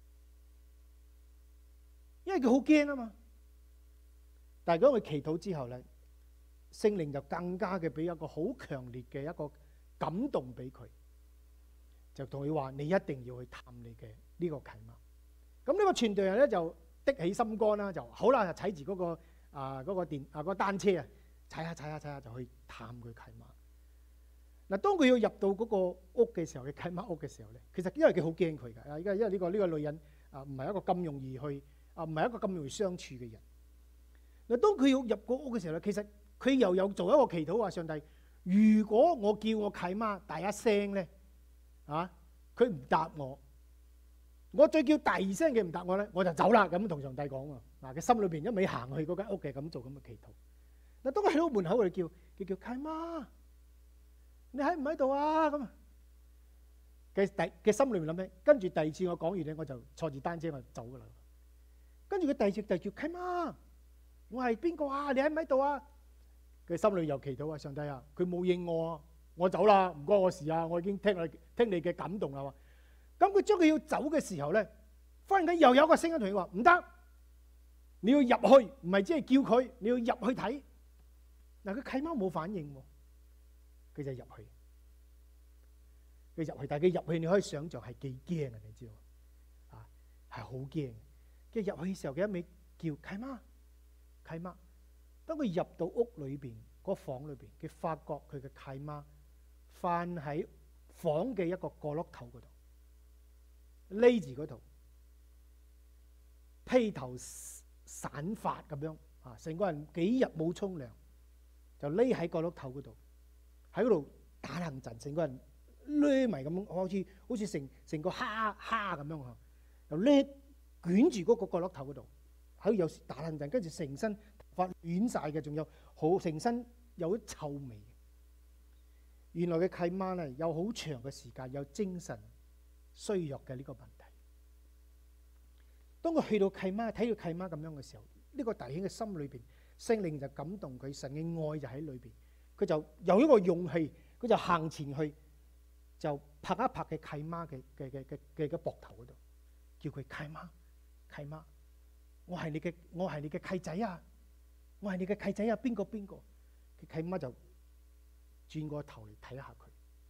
因為佢好驚啊嘛。但係當佢祈禱之後咧，聖靈就更加嘅俾一個好強烈嘅一個感動俾佢，就同佢話：你一定要去探你嘅呢個契媽。咁呢個傳道人咧就的起心肝啦，就好啦，就踩住嗰個啊嗰個電啊嗰個單車啊，踩下踩下踩下就去探佢契媽。嗱，當佢要入到嗰個屋嘅時候，佢契媽屋嘅時候咧，其實因為佢好驚佢㗎，啊，因為因為呢個呢個女人啊唔係一個咁容易去啊唔係一個咁容易相處嘅人。 嗱，當佢要入個屋嘅時候咧，其實佢又有做一個祈禱話：上帝，如果我叫我契媽大一聲咧，啊，佢唔答我，我再叫第二聲佢唔答我咧，我就走啦。咁同上帝講喎。嗱，佢心裏邊一味行去嗰間屋嘅咁做咁嘅祈禱。嗱，當佢喺到門口，佢叫佢叫契媽，你喺唔喺度啊？咁嘅第嘅心裏面諗起，跟住第二次我講完咧，我就坐住單車我就走噶啦。跟住佢第二次就叫契媽，我係邊個啊？你喺唔喺度啊？佢心裏又祈禱啊，上帝啊，佢冇應我啊，我走啦，唔關我事啊，我已經聽你聽你嘅感動啦。咁佢將佢要走嘅時候咧，忽然間又有一個聲音同佢話：唔得，你要入去，唔係只係叫佢，你要入去睇。嗱，佢契媽冇反應喎，佢就入去。佢入去，但係佢入去，你可以想像係幾驚啊！你知道啊，係好驚。跟住入去嘅時候，佢一味叫契媽，契媽。當佢入到屋裏邊嗰房裏邊，佢發覺佢嘅契媽瞓喺房嘅一個角落頭嗰度，匿住嗰度，披頭散髮咁樣啊，成個人幾日冇沖涼，就匿喺角落頭嗰度，喺嗰度打冷震，成個人匿埋咁，好似好似成成個蝦蝦咁樣啊，又匿捲住嗰個角落頭嗰度，喺度有時打冷震，跟住成身髮軟晒嘅，仲有好成身有啲臭味。原來嘅契媽咧，有好長嘅時間有精神衰弱嘅呢個問題。當佢去到契媽，睇到契媽咁樣嘅時候，呢個弟兄嘅心裏邊，聖靈就感動佢，神嘅愛就喺裏邊，佢就有一個勇氣，佢就行前去，就拍一拍嘅契媽嘅嘅嘅嘅嘅嘅膊頭嗰度，叫佢契媽，契媽，我係你嘅我係你嘅契仔啊！我係你嘅契仔啊！邊個邊個？佢契媽就轉過頭嚟睇下佢，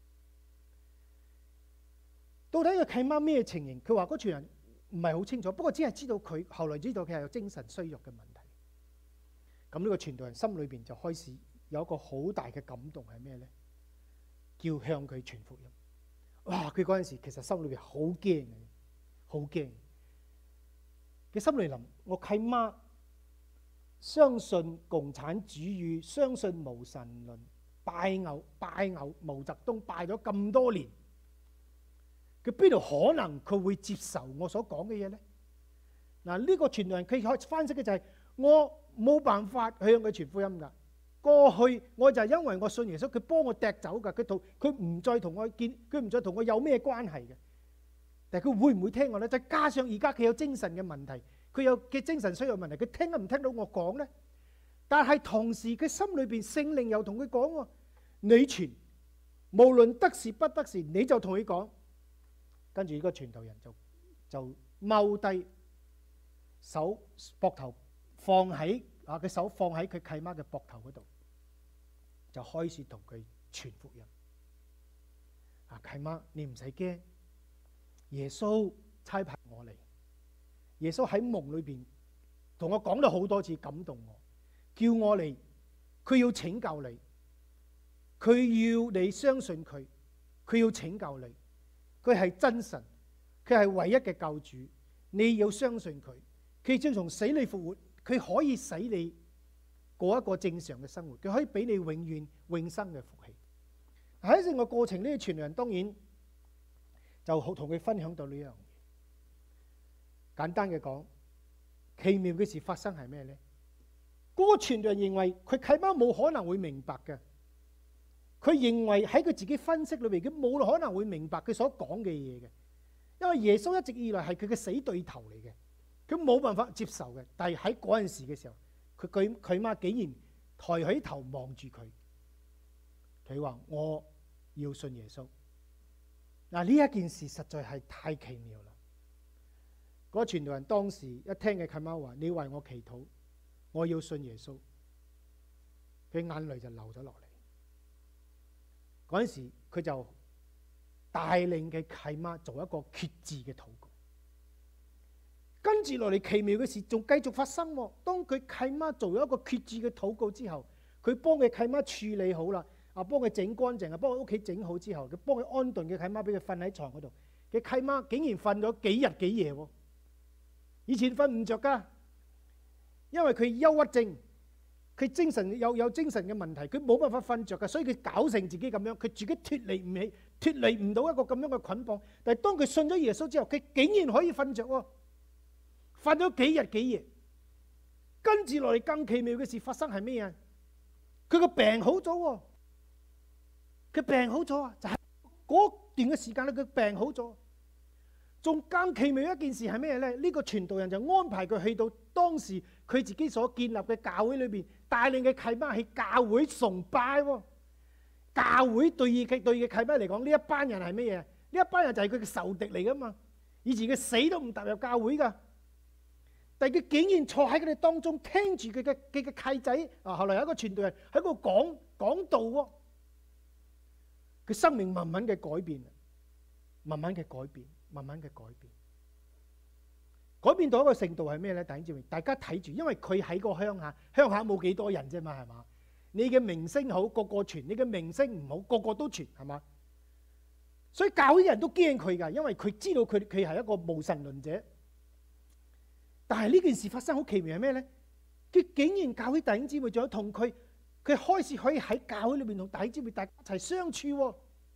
到底個契媽咩情形？佢話嗰傳人唔係好清楚，不過只係知道佢後來知道佢係有精神衰弱嘅問題。咁呢個傳道人心裏邊就開始有一個好大嘅感動係咩咧？叫向佢傳福音。哇！佢嗰陣時其實心裏邊好驚嘅，好驚。佢心裏諗：我契媽相信共產主義，相信無神論，拜偶拜偶毛澤東拜咗咁多年，佢邊度可能佢會接受我所講嘅嘢咧？嗱，呢個傳道人佢可以分析嘅就係、是、我冇辦法向佢傳福音噶。過去我就係因為我信耶穌，佢幫我踢走噶，佢同佢唔再同我見，佢唔再同我有咩關係嘅。但係佢會唔會聽我咧？再加上而家佢有精神嘅問題。佢有嘅精神需要問題，佢聽都唔聽到我講咧？但係同時佢心裏邊聖靈又同佢講喎：你傳，無論得時不得時，你就同佢講。跟住呢個傳道人就就踎低，手膊頭放喺啊，佢手放喺佢契媽嘅膊頭嗰度，就開始同佢傳福音。啊，契媽，你唔使驚，耶穌差派我嚟。耶穌喺夢裏邊同我講咗好多次，感動我，叫我嚟，佢要拯救你，佢要你相信佢，佢要拯救你，佢係真神，佢係唯一嘅救主，你要相信佢，佢將從死裏復活，佢可以使你過一個正常嘅生活，佢可以俾你永遠永生嘅福氣。喺成個過程，呢個傳道人當然就好同佢分享到呢樣。簡單嘅講，奇妙嘅事發生係咩咧？嗰個傳道人認為佢契媽冇可能會明白嘅，佢認為喺佢自己分析裏邊，佢冇可能會明白佢所講嘅嘢嘅，因為耶穌一直以來係佢嘅死對頭嚟嘅，佢冇辦法接受嘅。但係喺嗰陣時嘅時候，佢佢佢媽竟然抬起頭望住佢，佢話：我要信耶穌。嗱，呢一件事實在係太奇妙啦！嗰個傳道人當時一聽嘅契媽話：你為我祈禱，我要信耶穌，佢眼淚就流咗落嚟。嗰陣時佢就帶領嘅契媽做一個決志嘅禱告。跟住落嚟奇妙嘅事仲繼續發生喎。當佢契媽做咗一個決志嘅禱告之後，佢幫佢契媽處理好啦，啊幫佢整乾淨啊，幫佢屋企整好之後，佢幫佢安頓嘅契媽，俾佢瞓喺床嗰度。嘅契媽竟然瞓咗幾日幾夜喎。以前瞓唔着噶，因為佢憂鬱症， 佢精神有有精神嘅問題，佢冇辦法瞓着嘅，所以佢搞成自己咁樣，佢自己脫離唔起，脫離唔到一個咁樣嘅捆綁。但係當佢信咗耶穌之後，佢竟然可以瞓着喎，瞓咗幾日幾夜。跟住落嚟更奇妙嘅事發生係咩啊？佢個病好咗喎，佢病好咗啊！就係嗰段嘅時間咧，佢病好咗。仲更奇妙一件事係咩咧？呢個傳道人就安排佢去到當時佢自己所建立嘅教會裏邊，帶領嘅契媽喺教會崇拜喎。教會對嘅對嘅契媽嚟講，呢一班人係咩嘢？呢一班人就係佢嘅仇敵嚟噶嘛。以前佢死都唔踏入教會噶，但係佢竟然坐喺佢哋當中，聽住佢嘅佢嘅契仔啊。後來有一個傳道人喺度講講道喎，佢生命慢慢嘅改變，慢慢嘅改變。慢慢嘅改變，改變到一個程度係咩咧？弟兄姊妹，大家睇住，因為佢喺個鄉下，鄉下冇幾多人啫嘛，係嘛？你嘅名聲好，個個傳；你嘅名聲唔好，個個都傳，係嘛？所以教會人都驚佢㗎，因為佢知道佢佢係一個無神論者。但係呢件事發生好奇妙係咩咧？佢竟然教會弟兄姊妹仲有同佢，佢開始可以喺教會裏邊同弟兄姊妹大家一齊相處喎。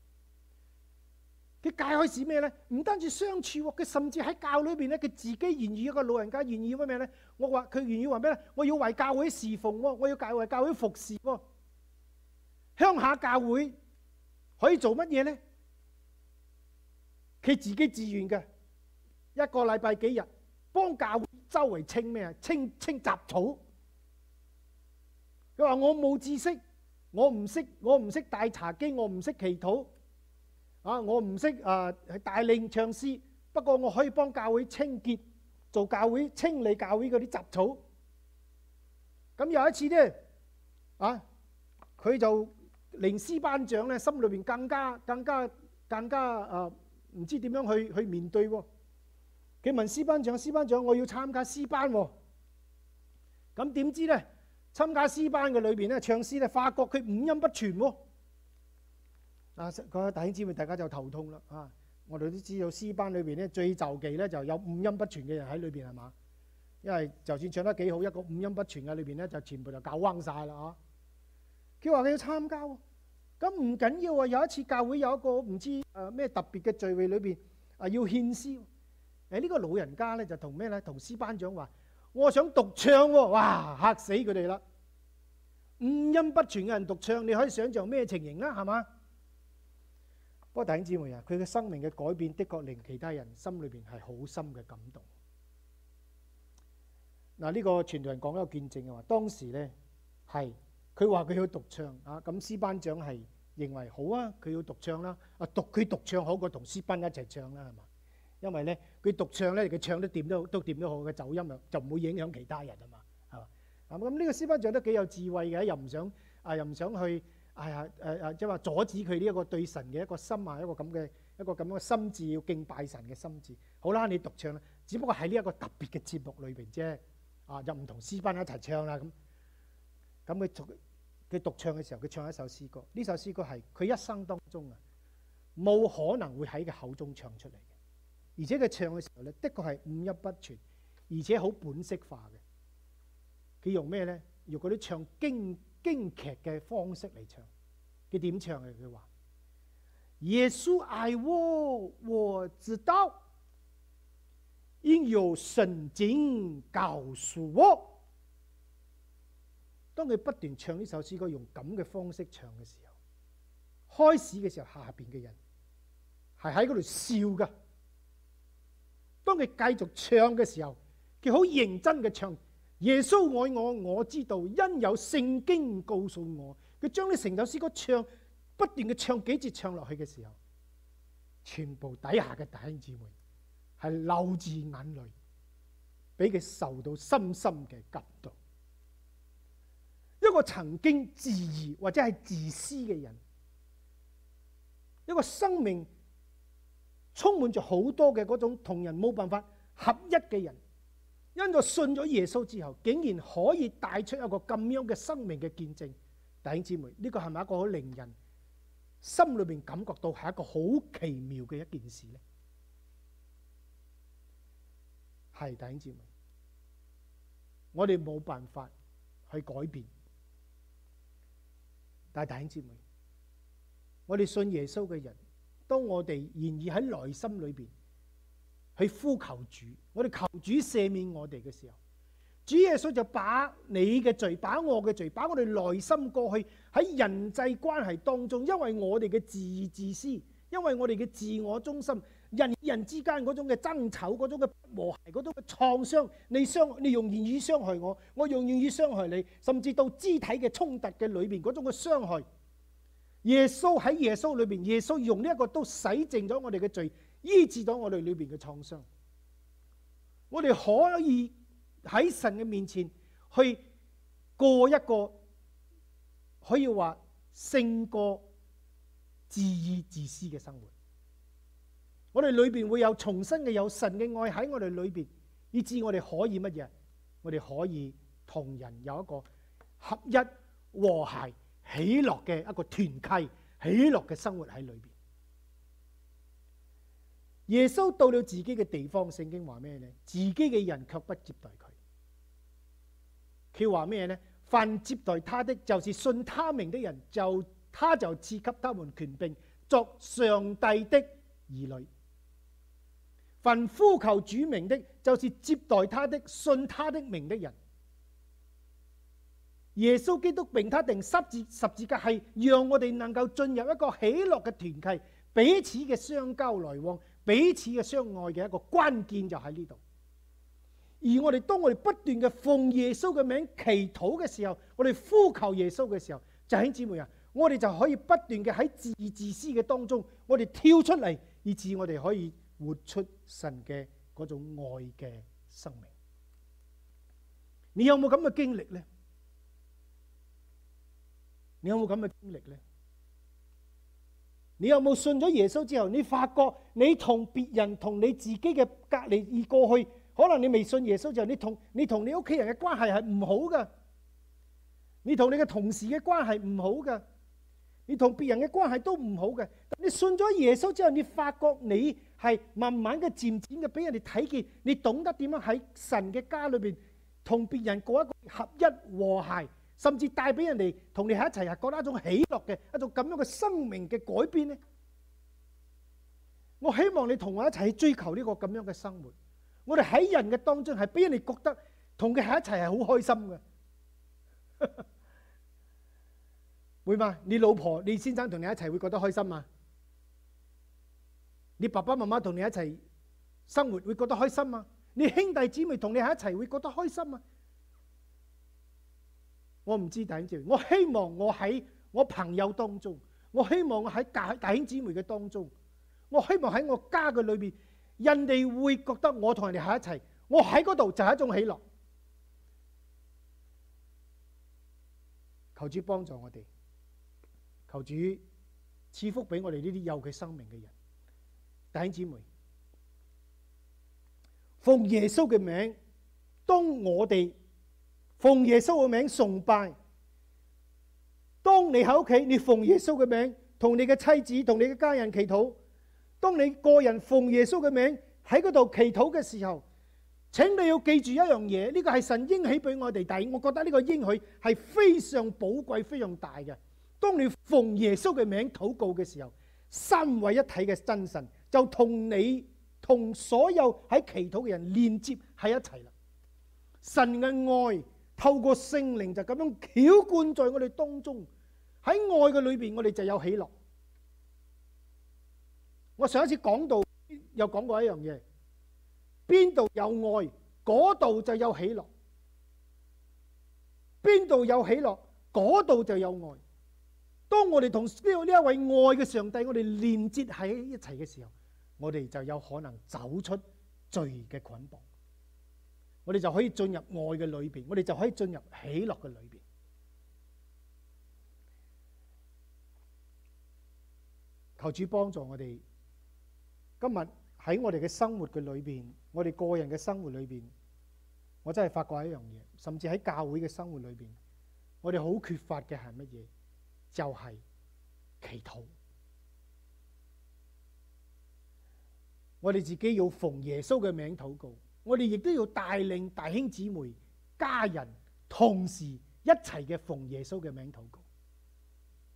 佢解開始咩咧？唔單止相處喎，佢甚至喺教裏邊咧，佢自己願意一個老人家願意乜咩咧？我話佢願意話咩咧？我要為教會侍奉喎，我要教為教會服侍喎。鄉下教會可以做乜嘢咧？佢自己自願嘅，一個禮拜幾日幫教會周圍清咩啊？清清雜草。佢話我冇知識，我唔識，我唔識帶茶經，我唔識祈禱。啊！我唔識啊，係帶領唱詩，不過我可以幫教會清潔，做教會清理教會嗰啲雜草。咁有一次咧，啊，佢就令詩班長咧心裏邊更加、更加、更加啊，唔知點樣去去面對喎。佢問詩班長：詩班長，我要參加詩班喎。咁點知咧，參加詩班嘅裏邊咧，唱詩咧，發覺佢五音不全喎。啊！各位弟兄姊妹，大家就頭痛啦！啊，我哋都知道詩班裏邊咧最就忌咧就有五音不全嘅人喺裏邊係嘛？因為就算唱得幾好，一個五音不全嘅裏邊咧就全部就搞彎晒啦！啊！佢話佢要參加喎，咁唔緊要啊！有一次教會有一個唔知誒咩特別嘅聚會裏邊啊要獻詩，誒呢個老人家咧就同咩咧？同詩班長話：我想獨唱喎！哇！嚇死佢哋啦！五音不全嘅人獨唱，你可以想象咩情形啦？係嘛？不過弟兄姊妹啊，佢嘅生命嘅改變，的確令其他人心裏邊係好深嘅感動。嗱，呢個傳道人講一個見證嘅話，當時咧係佢話佢要獨唱啊，咁詩班長係認為好啊，佢要獨唱啦，啊獨佢獨唱好過同詩班一齊唱啦，係嘛？因為咧佢獨唱咧，佢唱得掂都都掂得好嘅走音啊，就唔會影響其他人啊嘛，係嘛？咁咁呢個詩班長都幾有智慧嘅，又唔想啊，又唔想去。係啊，誒誒，即係話阻止佢呢一個對神嘅一個心啊，一個咁嘅一個咁樣嘅心志，要敬拜神嘅心志。好啦，你獨唱啦，只不過喺呢一個特別嘅節目裏邊啫，啊，就唔同詩班一齊唱啦咁。咁佢獨佢獨唱嘅時候，佢唱一首詩歌。呢首詩歌係佢一生當中啊，冇可能會喺佢口中唱出嚟嘅，而且佢唱嘅時候咧，的確係五音不全，而且好本色化嘅。佢用咩咧？用嗰啲唱經京劇嘅方式嚟唱，佢點唱嘅？佢話：耶穌愛我，我知道，因有聖經告訴我。當佢不斷唱呢首詩歌，用咁嘅方式唱嘅時候，開始嘅時候下邊嘅人係喺嗰度笑噶。當佢繼續唱嘅時候，佢好認真嘅唱。耶穌愛我，我知道，因有聖經告訴我。佢將呢成首詩歌唱，不斷嘅唱幾節唱落去嘅時候，全部底下嘅弟兄姊妹係流住眼淚，俾佢受到深深嘅感動。一個曾經自義或者係自私嘅人，一個生命充滿咗好多嘅嗰種同人冇辦法合一嘅人，因咗信咗耶穌之後，竟然可以帶出一個咁樣嘅生命嘅見證。弟兄姊妹，呢個係咪一個好令人心裏邊感覺到係一個好奇妙嘅一件事呢？係，弟兄姊妹，我哋冇辦法去改變， 但係弟兄姊妹，我哋信耶穌嘅人，當我哋願意喺內心裏邊去呼求主，我哋求主赦免我哋嘅時候，主耶穌就把你嘅罪，把我嘅罪，把我哋內心過去喺人際關係當中，因為我哋嘅自義自私，因為我哋嘅自我中心，人與人之間嗰種嘅爭吵，嗰種嘅不和諧，嗰種嘅創傷，你傷你用言語傷害我，我用言語傷害你，甚至到肢體嘅衝突嘅裏邊嗰種嘅傷害。耶穌喺耶穌裏邊，耶穌用呢一個都洗淨咗我哋嘅罪，醫治咗我哋裏邊嘅創傷。我哋可以喺神嘅面前去過一個可以話勝過自義自私嘅生活。我哋裏邊會有重新嘅有神嘅愛喺我哋裏邊，以致我哋可以乜嘢？我哋可以同人有一個合一、和諧、喜樂嘅一個團契、喜樂嘅生活喺裏邊。耶穌到了自己嘅地方，聖經話咩呢？自己嘅人卻不接待佢。佢話咩呢？凡接待他的，就是信他名的人，就他就賜給他們權柄，作上帝的兒女。凡呼求主名的，就是接待他的，信他的名的人。耶穌基督並他定十字十字架，係讓我哋能夠進入一個喜樂嘅團契，彼此嘅相交來往，彼此嘅相愛嘅一個關鍵就喺呢度。而我哋當我哋不斷嘅奉耶穌嘅名祈禱嘅時候，我哋呼求耶穌嘅時候，弟兄姊妹啊，我哋就可以不斷嘅喺自義自私嘅當中，我哋跳出嚟，以致我哋可以活出神嘅嗰種愛嘅生命。你有冇咁嘅經歷呢？你有冇咁嘅經歷呢？你有冇信咗耶穌之後，你發覺你同別人同你自己嘅隔離而過去，可能你未信耶穌之後，你同你同你屋企人嘅關係係唔好㗎，你同你嘅同事嘅關係唔好㗎，你同別人嘅關係都唔好嘅。但你信咗耶穌之後，你發覺你係慢慢嘅、漸漸嘅俾人哋睇見，你懂得點樣喺神嘅家裏邊同別人過一個合一和諧，甚至帶俾人哋同你喺一齊係覺得一種喜樂嘅一種咁樣嘅生命嘅改變呢？我希望你同我一齊去追求呢個咁樣嘅生活。我哋喺人嘅當中係俾人哋覺得同佢喺一齊係好開心嘅，會嘛？你老婆、你先生同你一齊會覺得開心嘛？你爸爸媽媽同你一齊生活會覺得開心嘛？你兄弟姊妹同你喺一齊會覺得開心嘛？我唔知弟兄姊妹，我希望我喺我朋友當中，我希望我喺弟兄姊妹嘅當中，我希望喺我家嘅裏邊，人哋會覺得我同人哋喺一齊，我喺嗰度就係一種喜樂。求主幫助我哋，求主賜福俾我哋呢啲有佢生命嘅人。弟兄姊妹，奉耶穌嘅名，當我哋奉耶穌嘅名崇拜，當你喺屋企，你奉耶穌嘅名同你嘅妻子、同你嘅家人祈禱。當你個人奉耶穌嘅名喺嗰度祈禱嘅時候，請你要記住一樣嘢，呢個係神應許俾我哋，但係我覺得呢個應許係非常寶貴、非常大嘅。當你奉耶穌嘅名禱告嘅時候，三位一體嘅真神就同你同所有喺祈禱嘅人連接喺一齊啦。神嘅愛透過聖靈就咁樣澆灌在我哋當中，喺愛嘅裏邊，我哋就有喜樂。我上一次講到有講過一樣嘢，邊度有愛，嗰度就有喜樂；邊度有喜樂，嗰度就有愛。當我哋同呢呢一位愛嘅上帝，我哋連接喺一齊嘅時候，我哋就有可能走出罪嘅捆綁，我哋就可以進入愛嘅裏邊，我哋就可以進入喜樂嘅裏邊。求主幫助我哋。今日喺我哋嘅生活嘅裏邊，我哋個人嘅生活裏邊，我真係發覺一樣嘢，甚至喺教會嘅生活裏邊，我哋好缺乏嘅係乜嘢？就係祈禱。我哋自己要奉耶穌嘅名禱告，我哋亦都要帶領弟兄姊妹、家人同時一齊嘅奉耶穌嘅名禱告。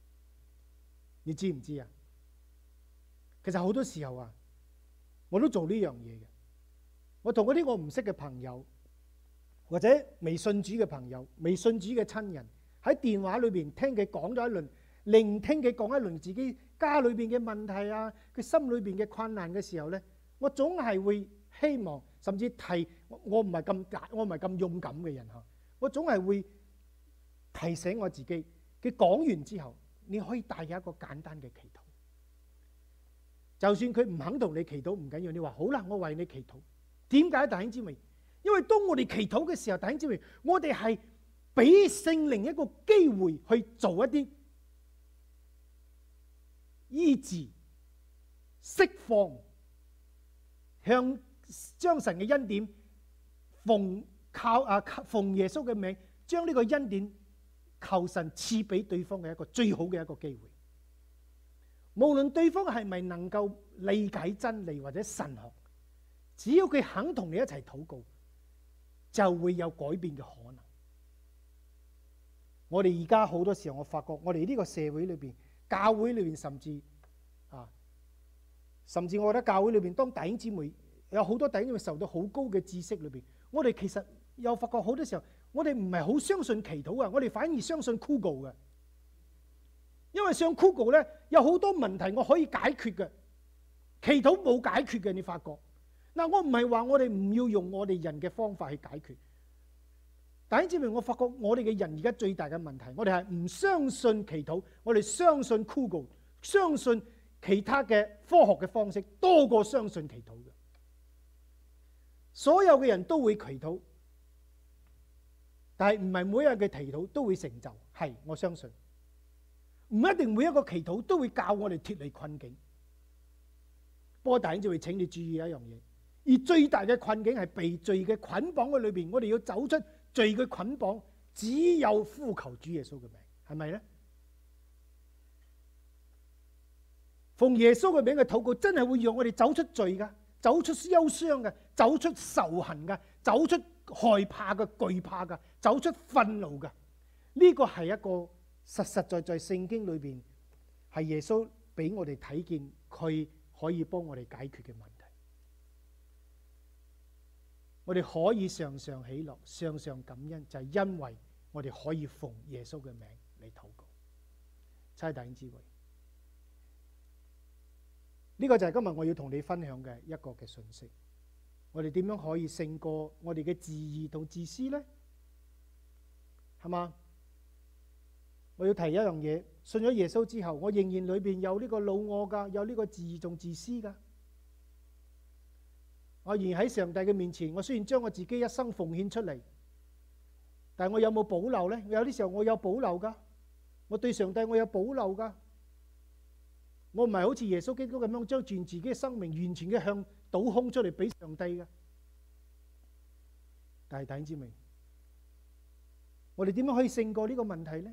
你知唔知啊？其實好多時候啊，我都做呢樣嘢嘅。我同嗰啲我唔識嘅朋友，或者未信主嘅朋友、未信主嘅親人，喺電話裏邊聽佢講咗一輪，聆聽佢講一輪自己家裏邊嘅問題啊，佢心裏邊嘅困難嘅時候咧，我總係會希望，甚至提我唔係咁大，我唔係咁勇敢嘅人嚇，我總係會提醒我自己，佢講完之後，你可以帶有一個簡單嘅祈禱。就算佢唔肯同你祈禱唔緊要，你話好啦，我為你祈禱。點解弟兄姊妹？因為當我哋祈禱嘅時候，弟兄姊妹，我哋係俾聖靈一個機會去做一啲醫治、釋放，向將神嘅恩典奉靠啊奉耶穌嘅名，將呢個恩典求神賜俾對方嘅一個最好嘅一個機會。無論對方係咪能夠理解真理或者神學，只要佢肯同你一齊禱告，就會有改變嘅可能。我哋而家好多時候，我發覺我哋呢個社會裏邊、教會裏邊，甚至啊，甚至我覺得教會裏邊，當弟兄姊妹有好多弟兄姊妹受到好高嘅知識裏邊，我哋其實又發覺好多時候，我哋唔係好相信祈禱啊，我哋反而相信 Google 嘅。因為上 Google 咧有好多問題我可以解決嘅，祈禱冇解決嘅，你發覺嗱，我唔係話我哋唔要用我哋人嘅方法去解決，但係證明我發覺我哋嘅人而家最大嘅問題，我哋係唔相信祈禱，我哋相信 Google， 相信其他嘅科學嘅方式多過相信祈禱嘅。所有嘅人都會祈禱，但係唔係每一日嘅祈禱都會成就，係我相信。唔一定每一個祈禱都會教我哋脫離困境，不過大家就會請你注意一樣嘢，而最大嘅困境係被罪嘅捆綁嘅裏邊，我哋要走出罪嘅捆綁，只有呼求主耶穌嘅名，係咪呢？奉耶穌嘅名嘅禱告真係會讓我哋走出罪噶，走出憂傷嘅，走出仇恨嘅，走出害怕嘅、懼怕嘅，走出憤怒嘅。呢個係一個實實在在聖經裏邊係耶穌俾我哋睇見，佢可以幫我哋解決嘅問題。我哋可以常常喜樂，常常感恩，就係因為我哋可以奉耶穌嘅名嚟禱告。差弟兄姊妹，呢個就係今日我要同你分享嘅一個嘅信息。我哋點樣可以勝過我哋嘅自義同自私呢？係嘛？我要提一樣嘢，信咗耶穌之後，我仍然裏邊有呢個老我噶，有呢個自義同自私噶。我仍然喺上帝嘅面前，我雖然將我自己一生奉獻出嚟，但係我有冇保留呢？有啲時候我有保留噶，我對上帝我有保留噶。我唔係好似耶穌基督咁樣將全自己嘅生命完全嘅向倒空出嚟俾上帝噶。但係弟兄姊妹，我哋點樣可以勝過呢個問題呢？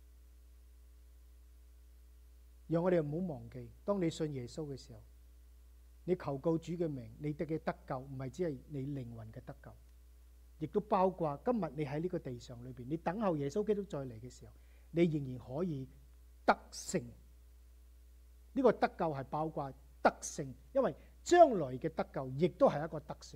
讓我哋唔好忘記，當你信耶穌嘅時候，你求告主嘅名，你得嘅得救唔係只係你靈魂嘅得救，亦都包括今日你喺呢個地上裏邊，你等候耶穌基督再嚟嘅時候，你仍然可以得勝。呢個得救係包括得勝，因為將來嘅得救亦都係一個得勝。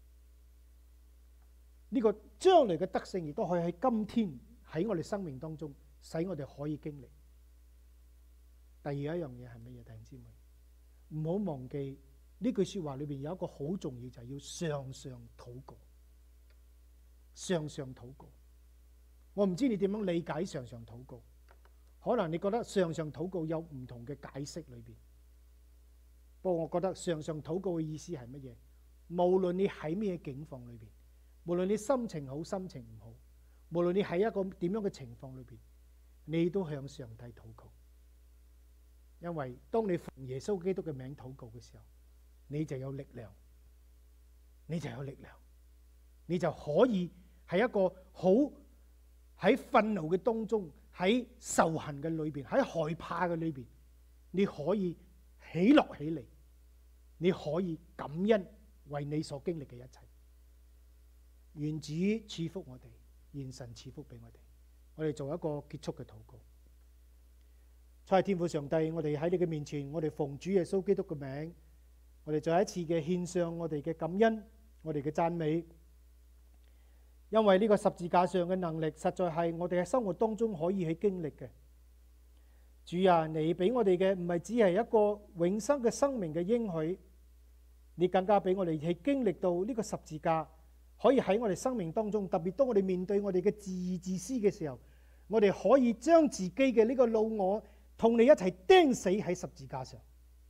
呢個將來嘅得勝亦都可以喺今天喺我哋生命當中，使我哋可以經歷。第二一樣嘢係乜嘢？弟兄姊妹，唔好忘記呢句說話裏邊有一個好重要，就係要常常禱告。常常禱告，我唔知你點樣理解常常禱告。可能你覺得常常禱告有唔同嘅解釋裏邊，不過我覺得常常禱告嘅意思係乜嘢？無論你喺咩境況裏邊，無論你心情好心情唔好，無論你喺一個點樣嘅情況裏邊，你都向上帝禱告。因為當你奉耶穌基督嘅名禱告嘅時候，你就有力量，你就有力量，你就可以喺一個好喺憤怒嘅當中，喺仇恨嘅裏邊，喺害怕嘅裏邊，你可以喜樂起嚟，你可以感恩為你所經歷嘅一切。願主賜福我哋，願神賜福俾我哋。我哋做一個結束嘅禱告。 在天父上帝，我哋喺你嘅面前，我哋奉主耶穌基督嘅名，我哋再一次嘅獻上我哋嘅感恩，我哋嘅讚美，因為呢個十字架上嘅能力，實在係我哋喺生活當中可以去經歷嘅。主啊，你俾我哋嘅唔係只係一個永生嘅生命嘅應許，你更加俾我哋去經歷到呢個十字架，可以喺我哋生命當中，特別當我哋面對我哋嘅自義自私嘅時候，我哋可以將自己嘅呢個老我同你一齊釘死喺十字架上。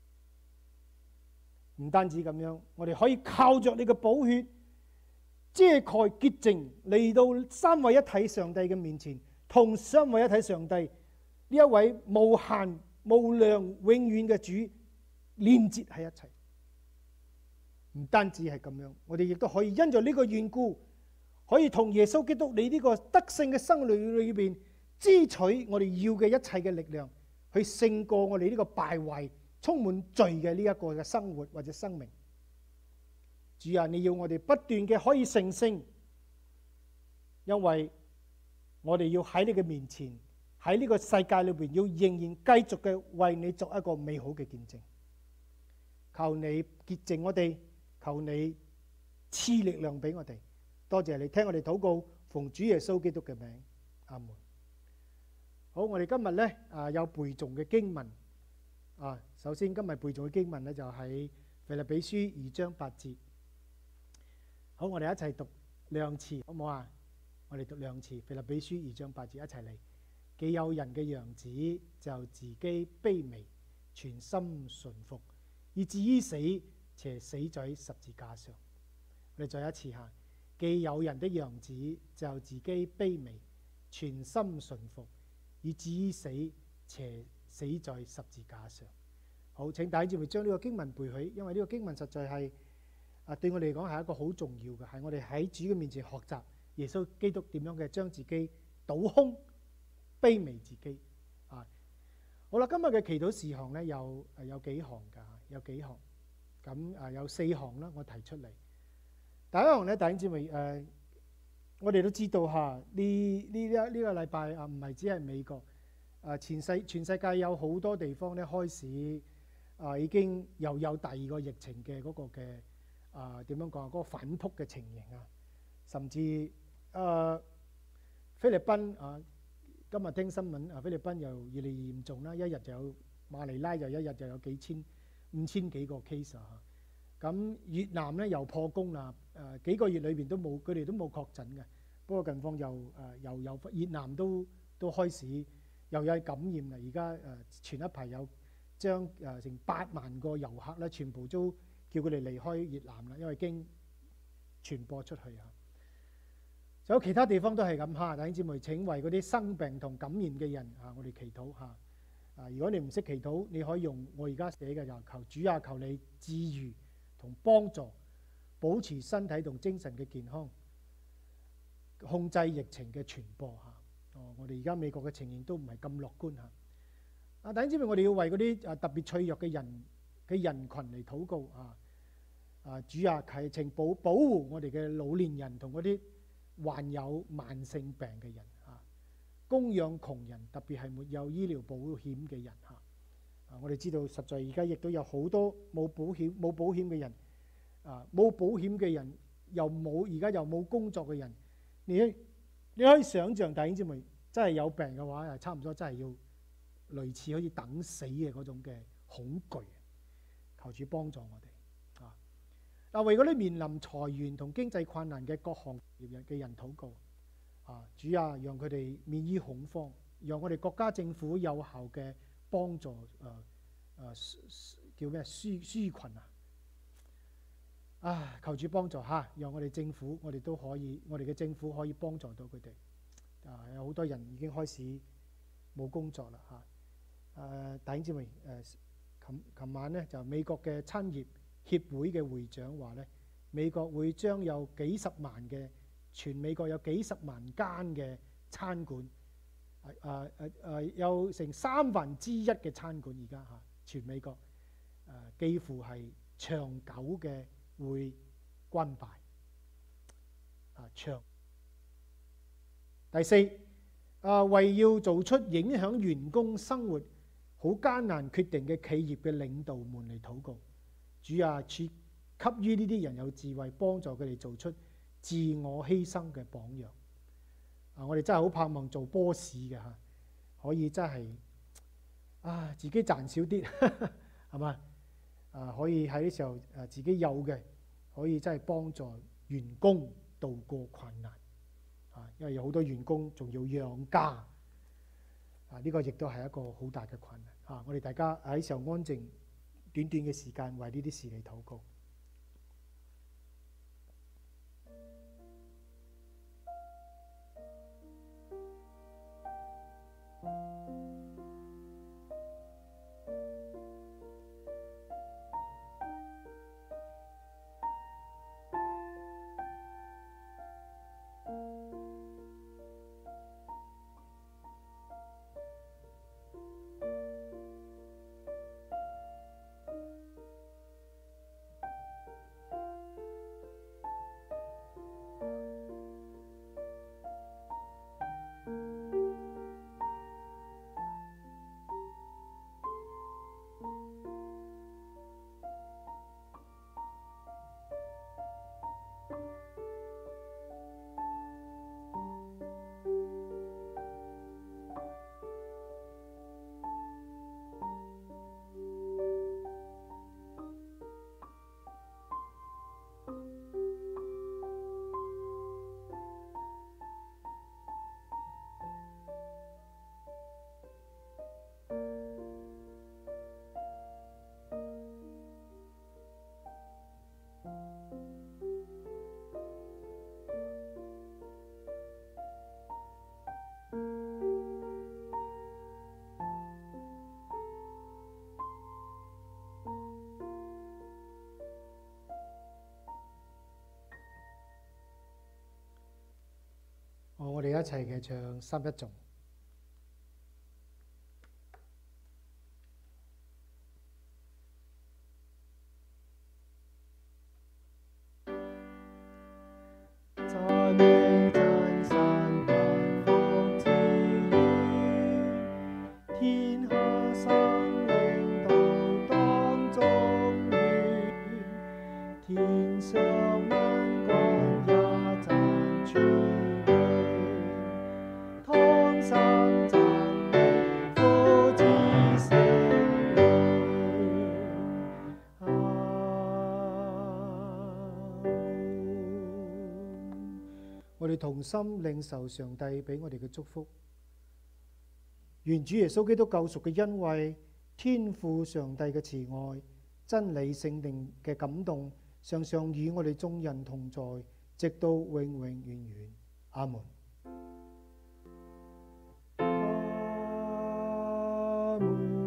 唔單止咁樣，我哋可以靠着你嘅寶血遮蓋潔淨，嚟到三位一體上帝嘅面前，同三位一體上帝呢一位無限無量永遠嘅主連接喺一齊。唔單止係咁樣，我哋亦都可以因着呢個緣故，可以同耶穌基督你呢個得勝嘅生命裏邊支取我哋要嘅一切嘅力量，去勝過我哋呢個敗壞充滿罪嘅呢一個嘅生活或者生命。主啊，你要我哋不斷嘅可以成聖，因為我哋要喺你嘅面前，喺呢個世界裏邊，要仍然繼續嘅為你作一個美好嘅見證。求你潔淨我哋，求你賜力量俾我哋。多謝你聽我哋禱告，奉主耶穌基督嘅名，阿門。好，我哋今日咧啊有背誦嘅經文啊。首先今日背誦嘅經文咧就喺腓立比書二章八節。好，我哋一齊讀兩次，好唔好啊？我哋讀兩次腓立比書二章八節，一齊嚟。既有人嘅樣子，就自己卑微，全心順服，以至於死，且死在十字架上。我哋再一次下。既有人的樣子，就自己卑微，全心順服，以至於死，且死在十字架上。好，請大家姊妹將呢個經文背起，因為呢個經文實在係啊對我哋嚟講係一個好重要嘅，係我哋喺主嘅面前學習耶穌基督點樣嘅將自己倒空、卑微自己啊。好啦，今日嘅祈禱事項咧有誒有幾項㗎，有幾項咁啊，有四項啦，我提出嚟。第一項咧，弟兄姊妹誒，我哋都知道嚇，呢呢一呢個禮拜啊，唔係只係美國啊，全世全世界有好多地方咧開始啊，已經又有第二個疫情嘅嗰個嘅啊點樣講啊，嗰個反覆嘅情形啊，甚至啊菲律賓啊，今日聽新聞啊，菲律賓又越嚟越嚴重啦，一日就有馬尼拉就一日就有幾千五千幾個 case 啊。咁越南咧又破功啦，誒幾個月裏邊都冇，佢哋都冇確診嘅。不過近況又誒又有越南都都開始又有感染啦。而家誒前一排有將誒成八萬個遊客咧，全部都叫佢哋離開越南啦，因為驚傳播出去啊。仲有其他地方都係咁嚇，弟兄姊妹請為嗰啲生病同感染嘅人啊，我哋祈禱嚇。啊，如果你唔識祈禱，你可以用我而家寫嘅，就求主啊，求你治癒同幫助，保持身體同精神嘅健康，控制疫情嘅傳播嚇。哦，我哋而家美國嘅情形都唔係咁樂觀嚇。啊，弟兄姊妹，我哋要為嗰啲啊特別脆弱嘅人嘅人群嚟禱告啊！啊，主啊，求請保保護我哋嘅老年人同嗰啲患有慢性病嘅人啊，供養窮人，特別係沒有醫療保險嘅人嚇。啊，我哋知道實在而家亦都有好多冇保險冇保險嘅人，啊冇保險嘅人又冇而家又冇工作嘅人，你你可以想象弟兄姊妹真係有病嘅話，係差唔多真係要類似好似等死嘅嗰種嘅恐懼。求主幫助我哋啊！嗱，為嗰啲面臨裁員同經濟困難嘅各行業嘅人禱告啊！主啊，讓佢哋免於恐慌，讓我哋國家政府有效嘅幫助，誒、呃、誒、呃、叫咩紓紓困啊！啊，求主幫助嚇、啊，讓我哋政府，我哋都可以，我哋嘅政府可以幫助到佢哋。啊，有好多人已經開始冇工作啦嚇。誒，弟兄姊妹誒。呃琴琴晚咧就美國嘅餐業協會嘅會長話咧，美國會將有幾十萬嘅全美國有幾十萬間嘅餐館，誒誒誒誒有成三分之一嘅餐館而家嚇全美國誒、呃、幾乎係長久嘅會關閉啊長。第四啊，為要做出影響員工生活好艱難決定嘅企業嘅領導們嚟禱告。主啊，賜給予呢啲人有智慧，幫助佢哋做出自我犧牲嘅榜樣。啊，我哋真係好盼望做 boss 嘅嚇，可以真係啊自己賺少啲，係嘛？啊，可以喺呢時候誒自己有嘅，可以真係幫助員工渡過困難。啊，因為有好多員工仲要養家。啊，呢個亦都係一個好大嘅困難。啊，我哋大家喺時候安靜短短嘅時間，為呢啲事嚟禱告。我哋一齊嘅唱三一頌。 讚美讚神萬方之源，天下生靈都當中願，天上萬軍也讚主。 我哋同心領受上帝俾我哋嘅祝福，願主耶穌基督救贖嘅恩惠、天父上帝嘅慈愛、真理聖靈嘅感動，常常與我哋眾人同在，直到永永遠遠。阿門。阿門。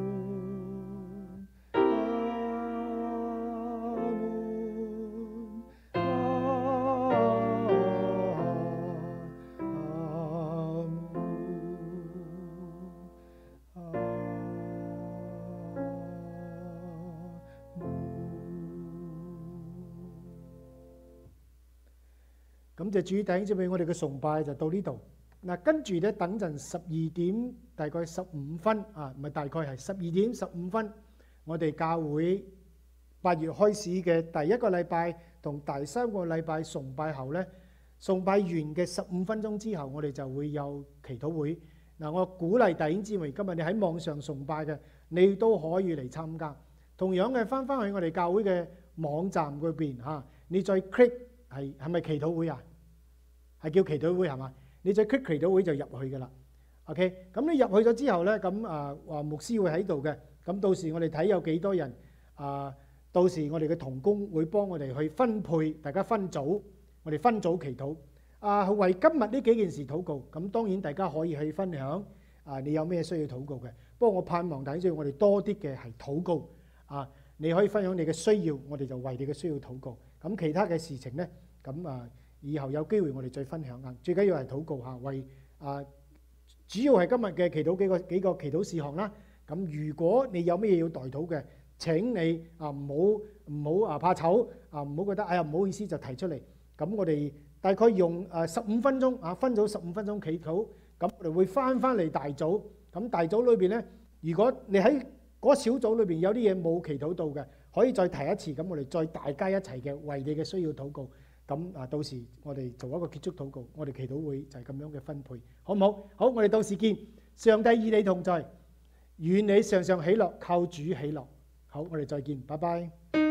感謝主，弟兄姊妹，我哋嘅崇拜就到呢度。嗱，跟住咧，等陣十二點大概十五分啊，唔係大概係十二點十五分，我哋教會八月開始嘅第一個禮拜同第三個禮拜崇拜後咧，崇拜完嘅十五分鐘之後，我哋就會有祈禱會。嗱，我鼓勵弟兄姊妹，今日你喺網上崇拜嘅，你都可以嚟參加。同樣嘅，翻翻去我哋教會嘅網站嗰邊嚇，你再 click 係係咪祈禱會啊？係叫祈禱會係嘛？你再 click 祈禱會就入去㗎啦。OK，咁你入去咗之後咧，咁啊話牧師會喺度嘅。咁到時我哋睇有幾多人啊？到時我哋嘅同工會幫我哋去分配，大家分組，我哋分組祈禱。啊，為今日呢幾件事禱告。咁當然大家可以去分享啊，你有咩需要禱告嘅。不過我盼望睇住我哋多啲嘅係禱告啊，你可以分享你嘅需要，我哋就為你嘅需要禱告。咁其他嘅事情咧，咁啊。以後有機會我哋再分享啊！最緊要係禱告嚇，為啊主要係今日嘅祈禱幾個幾個祈禱事項啦。咁如果你有咩嘢要代禱嘅，請你啊唔好唔好啊怕醜啊，唔好覺得哎呀唔好意思就提出嚟。咁我哋大概用誒十五分鐘啊，分咗十五分鐘祈禱。咁我哋會翻翻嚟大組。咁大組裏邊咧， 如果你喺嗰小組裏邊有啲嘢冇祈禱到嘅，可以再提一次，咁我哋再大家一齊嘅為你嘅需要禱告。咁啊，到時我哋做一個結束禱告，我哋祈禱會就係咁樣嘅分配，好唔好？好，我哋到時見。上帝與你同在，願你常常喜樂，靠主喜樂。好，我哋再見，拜拜。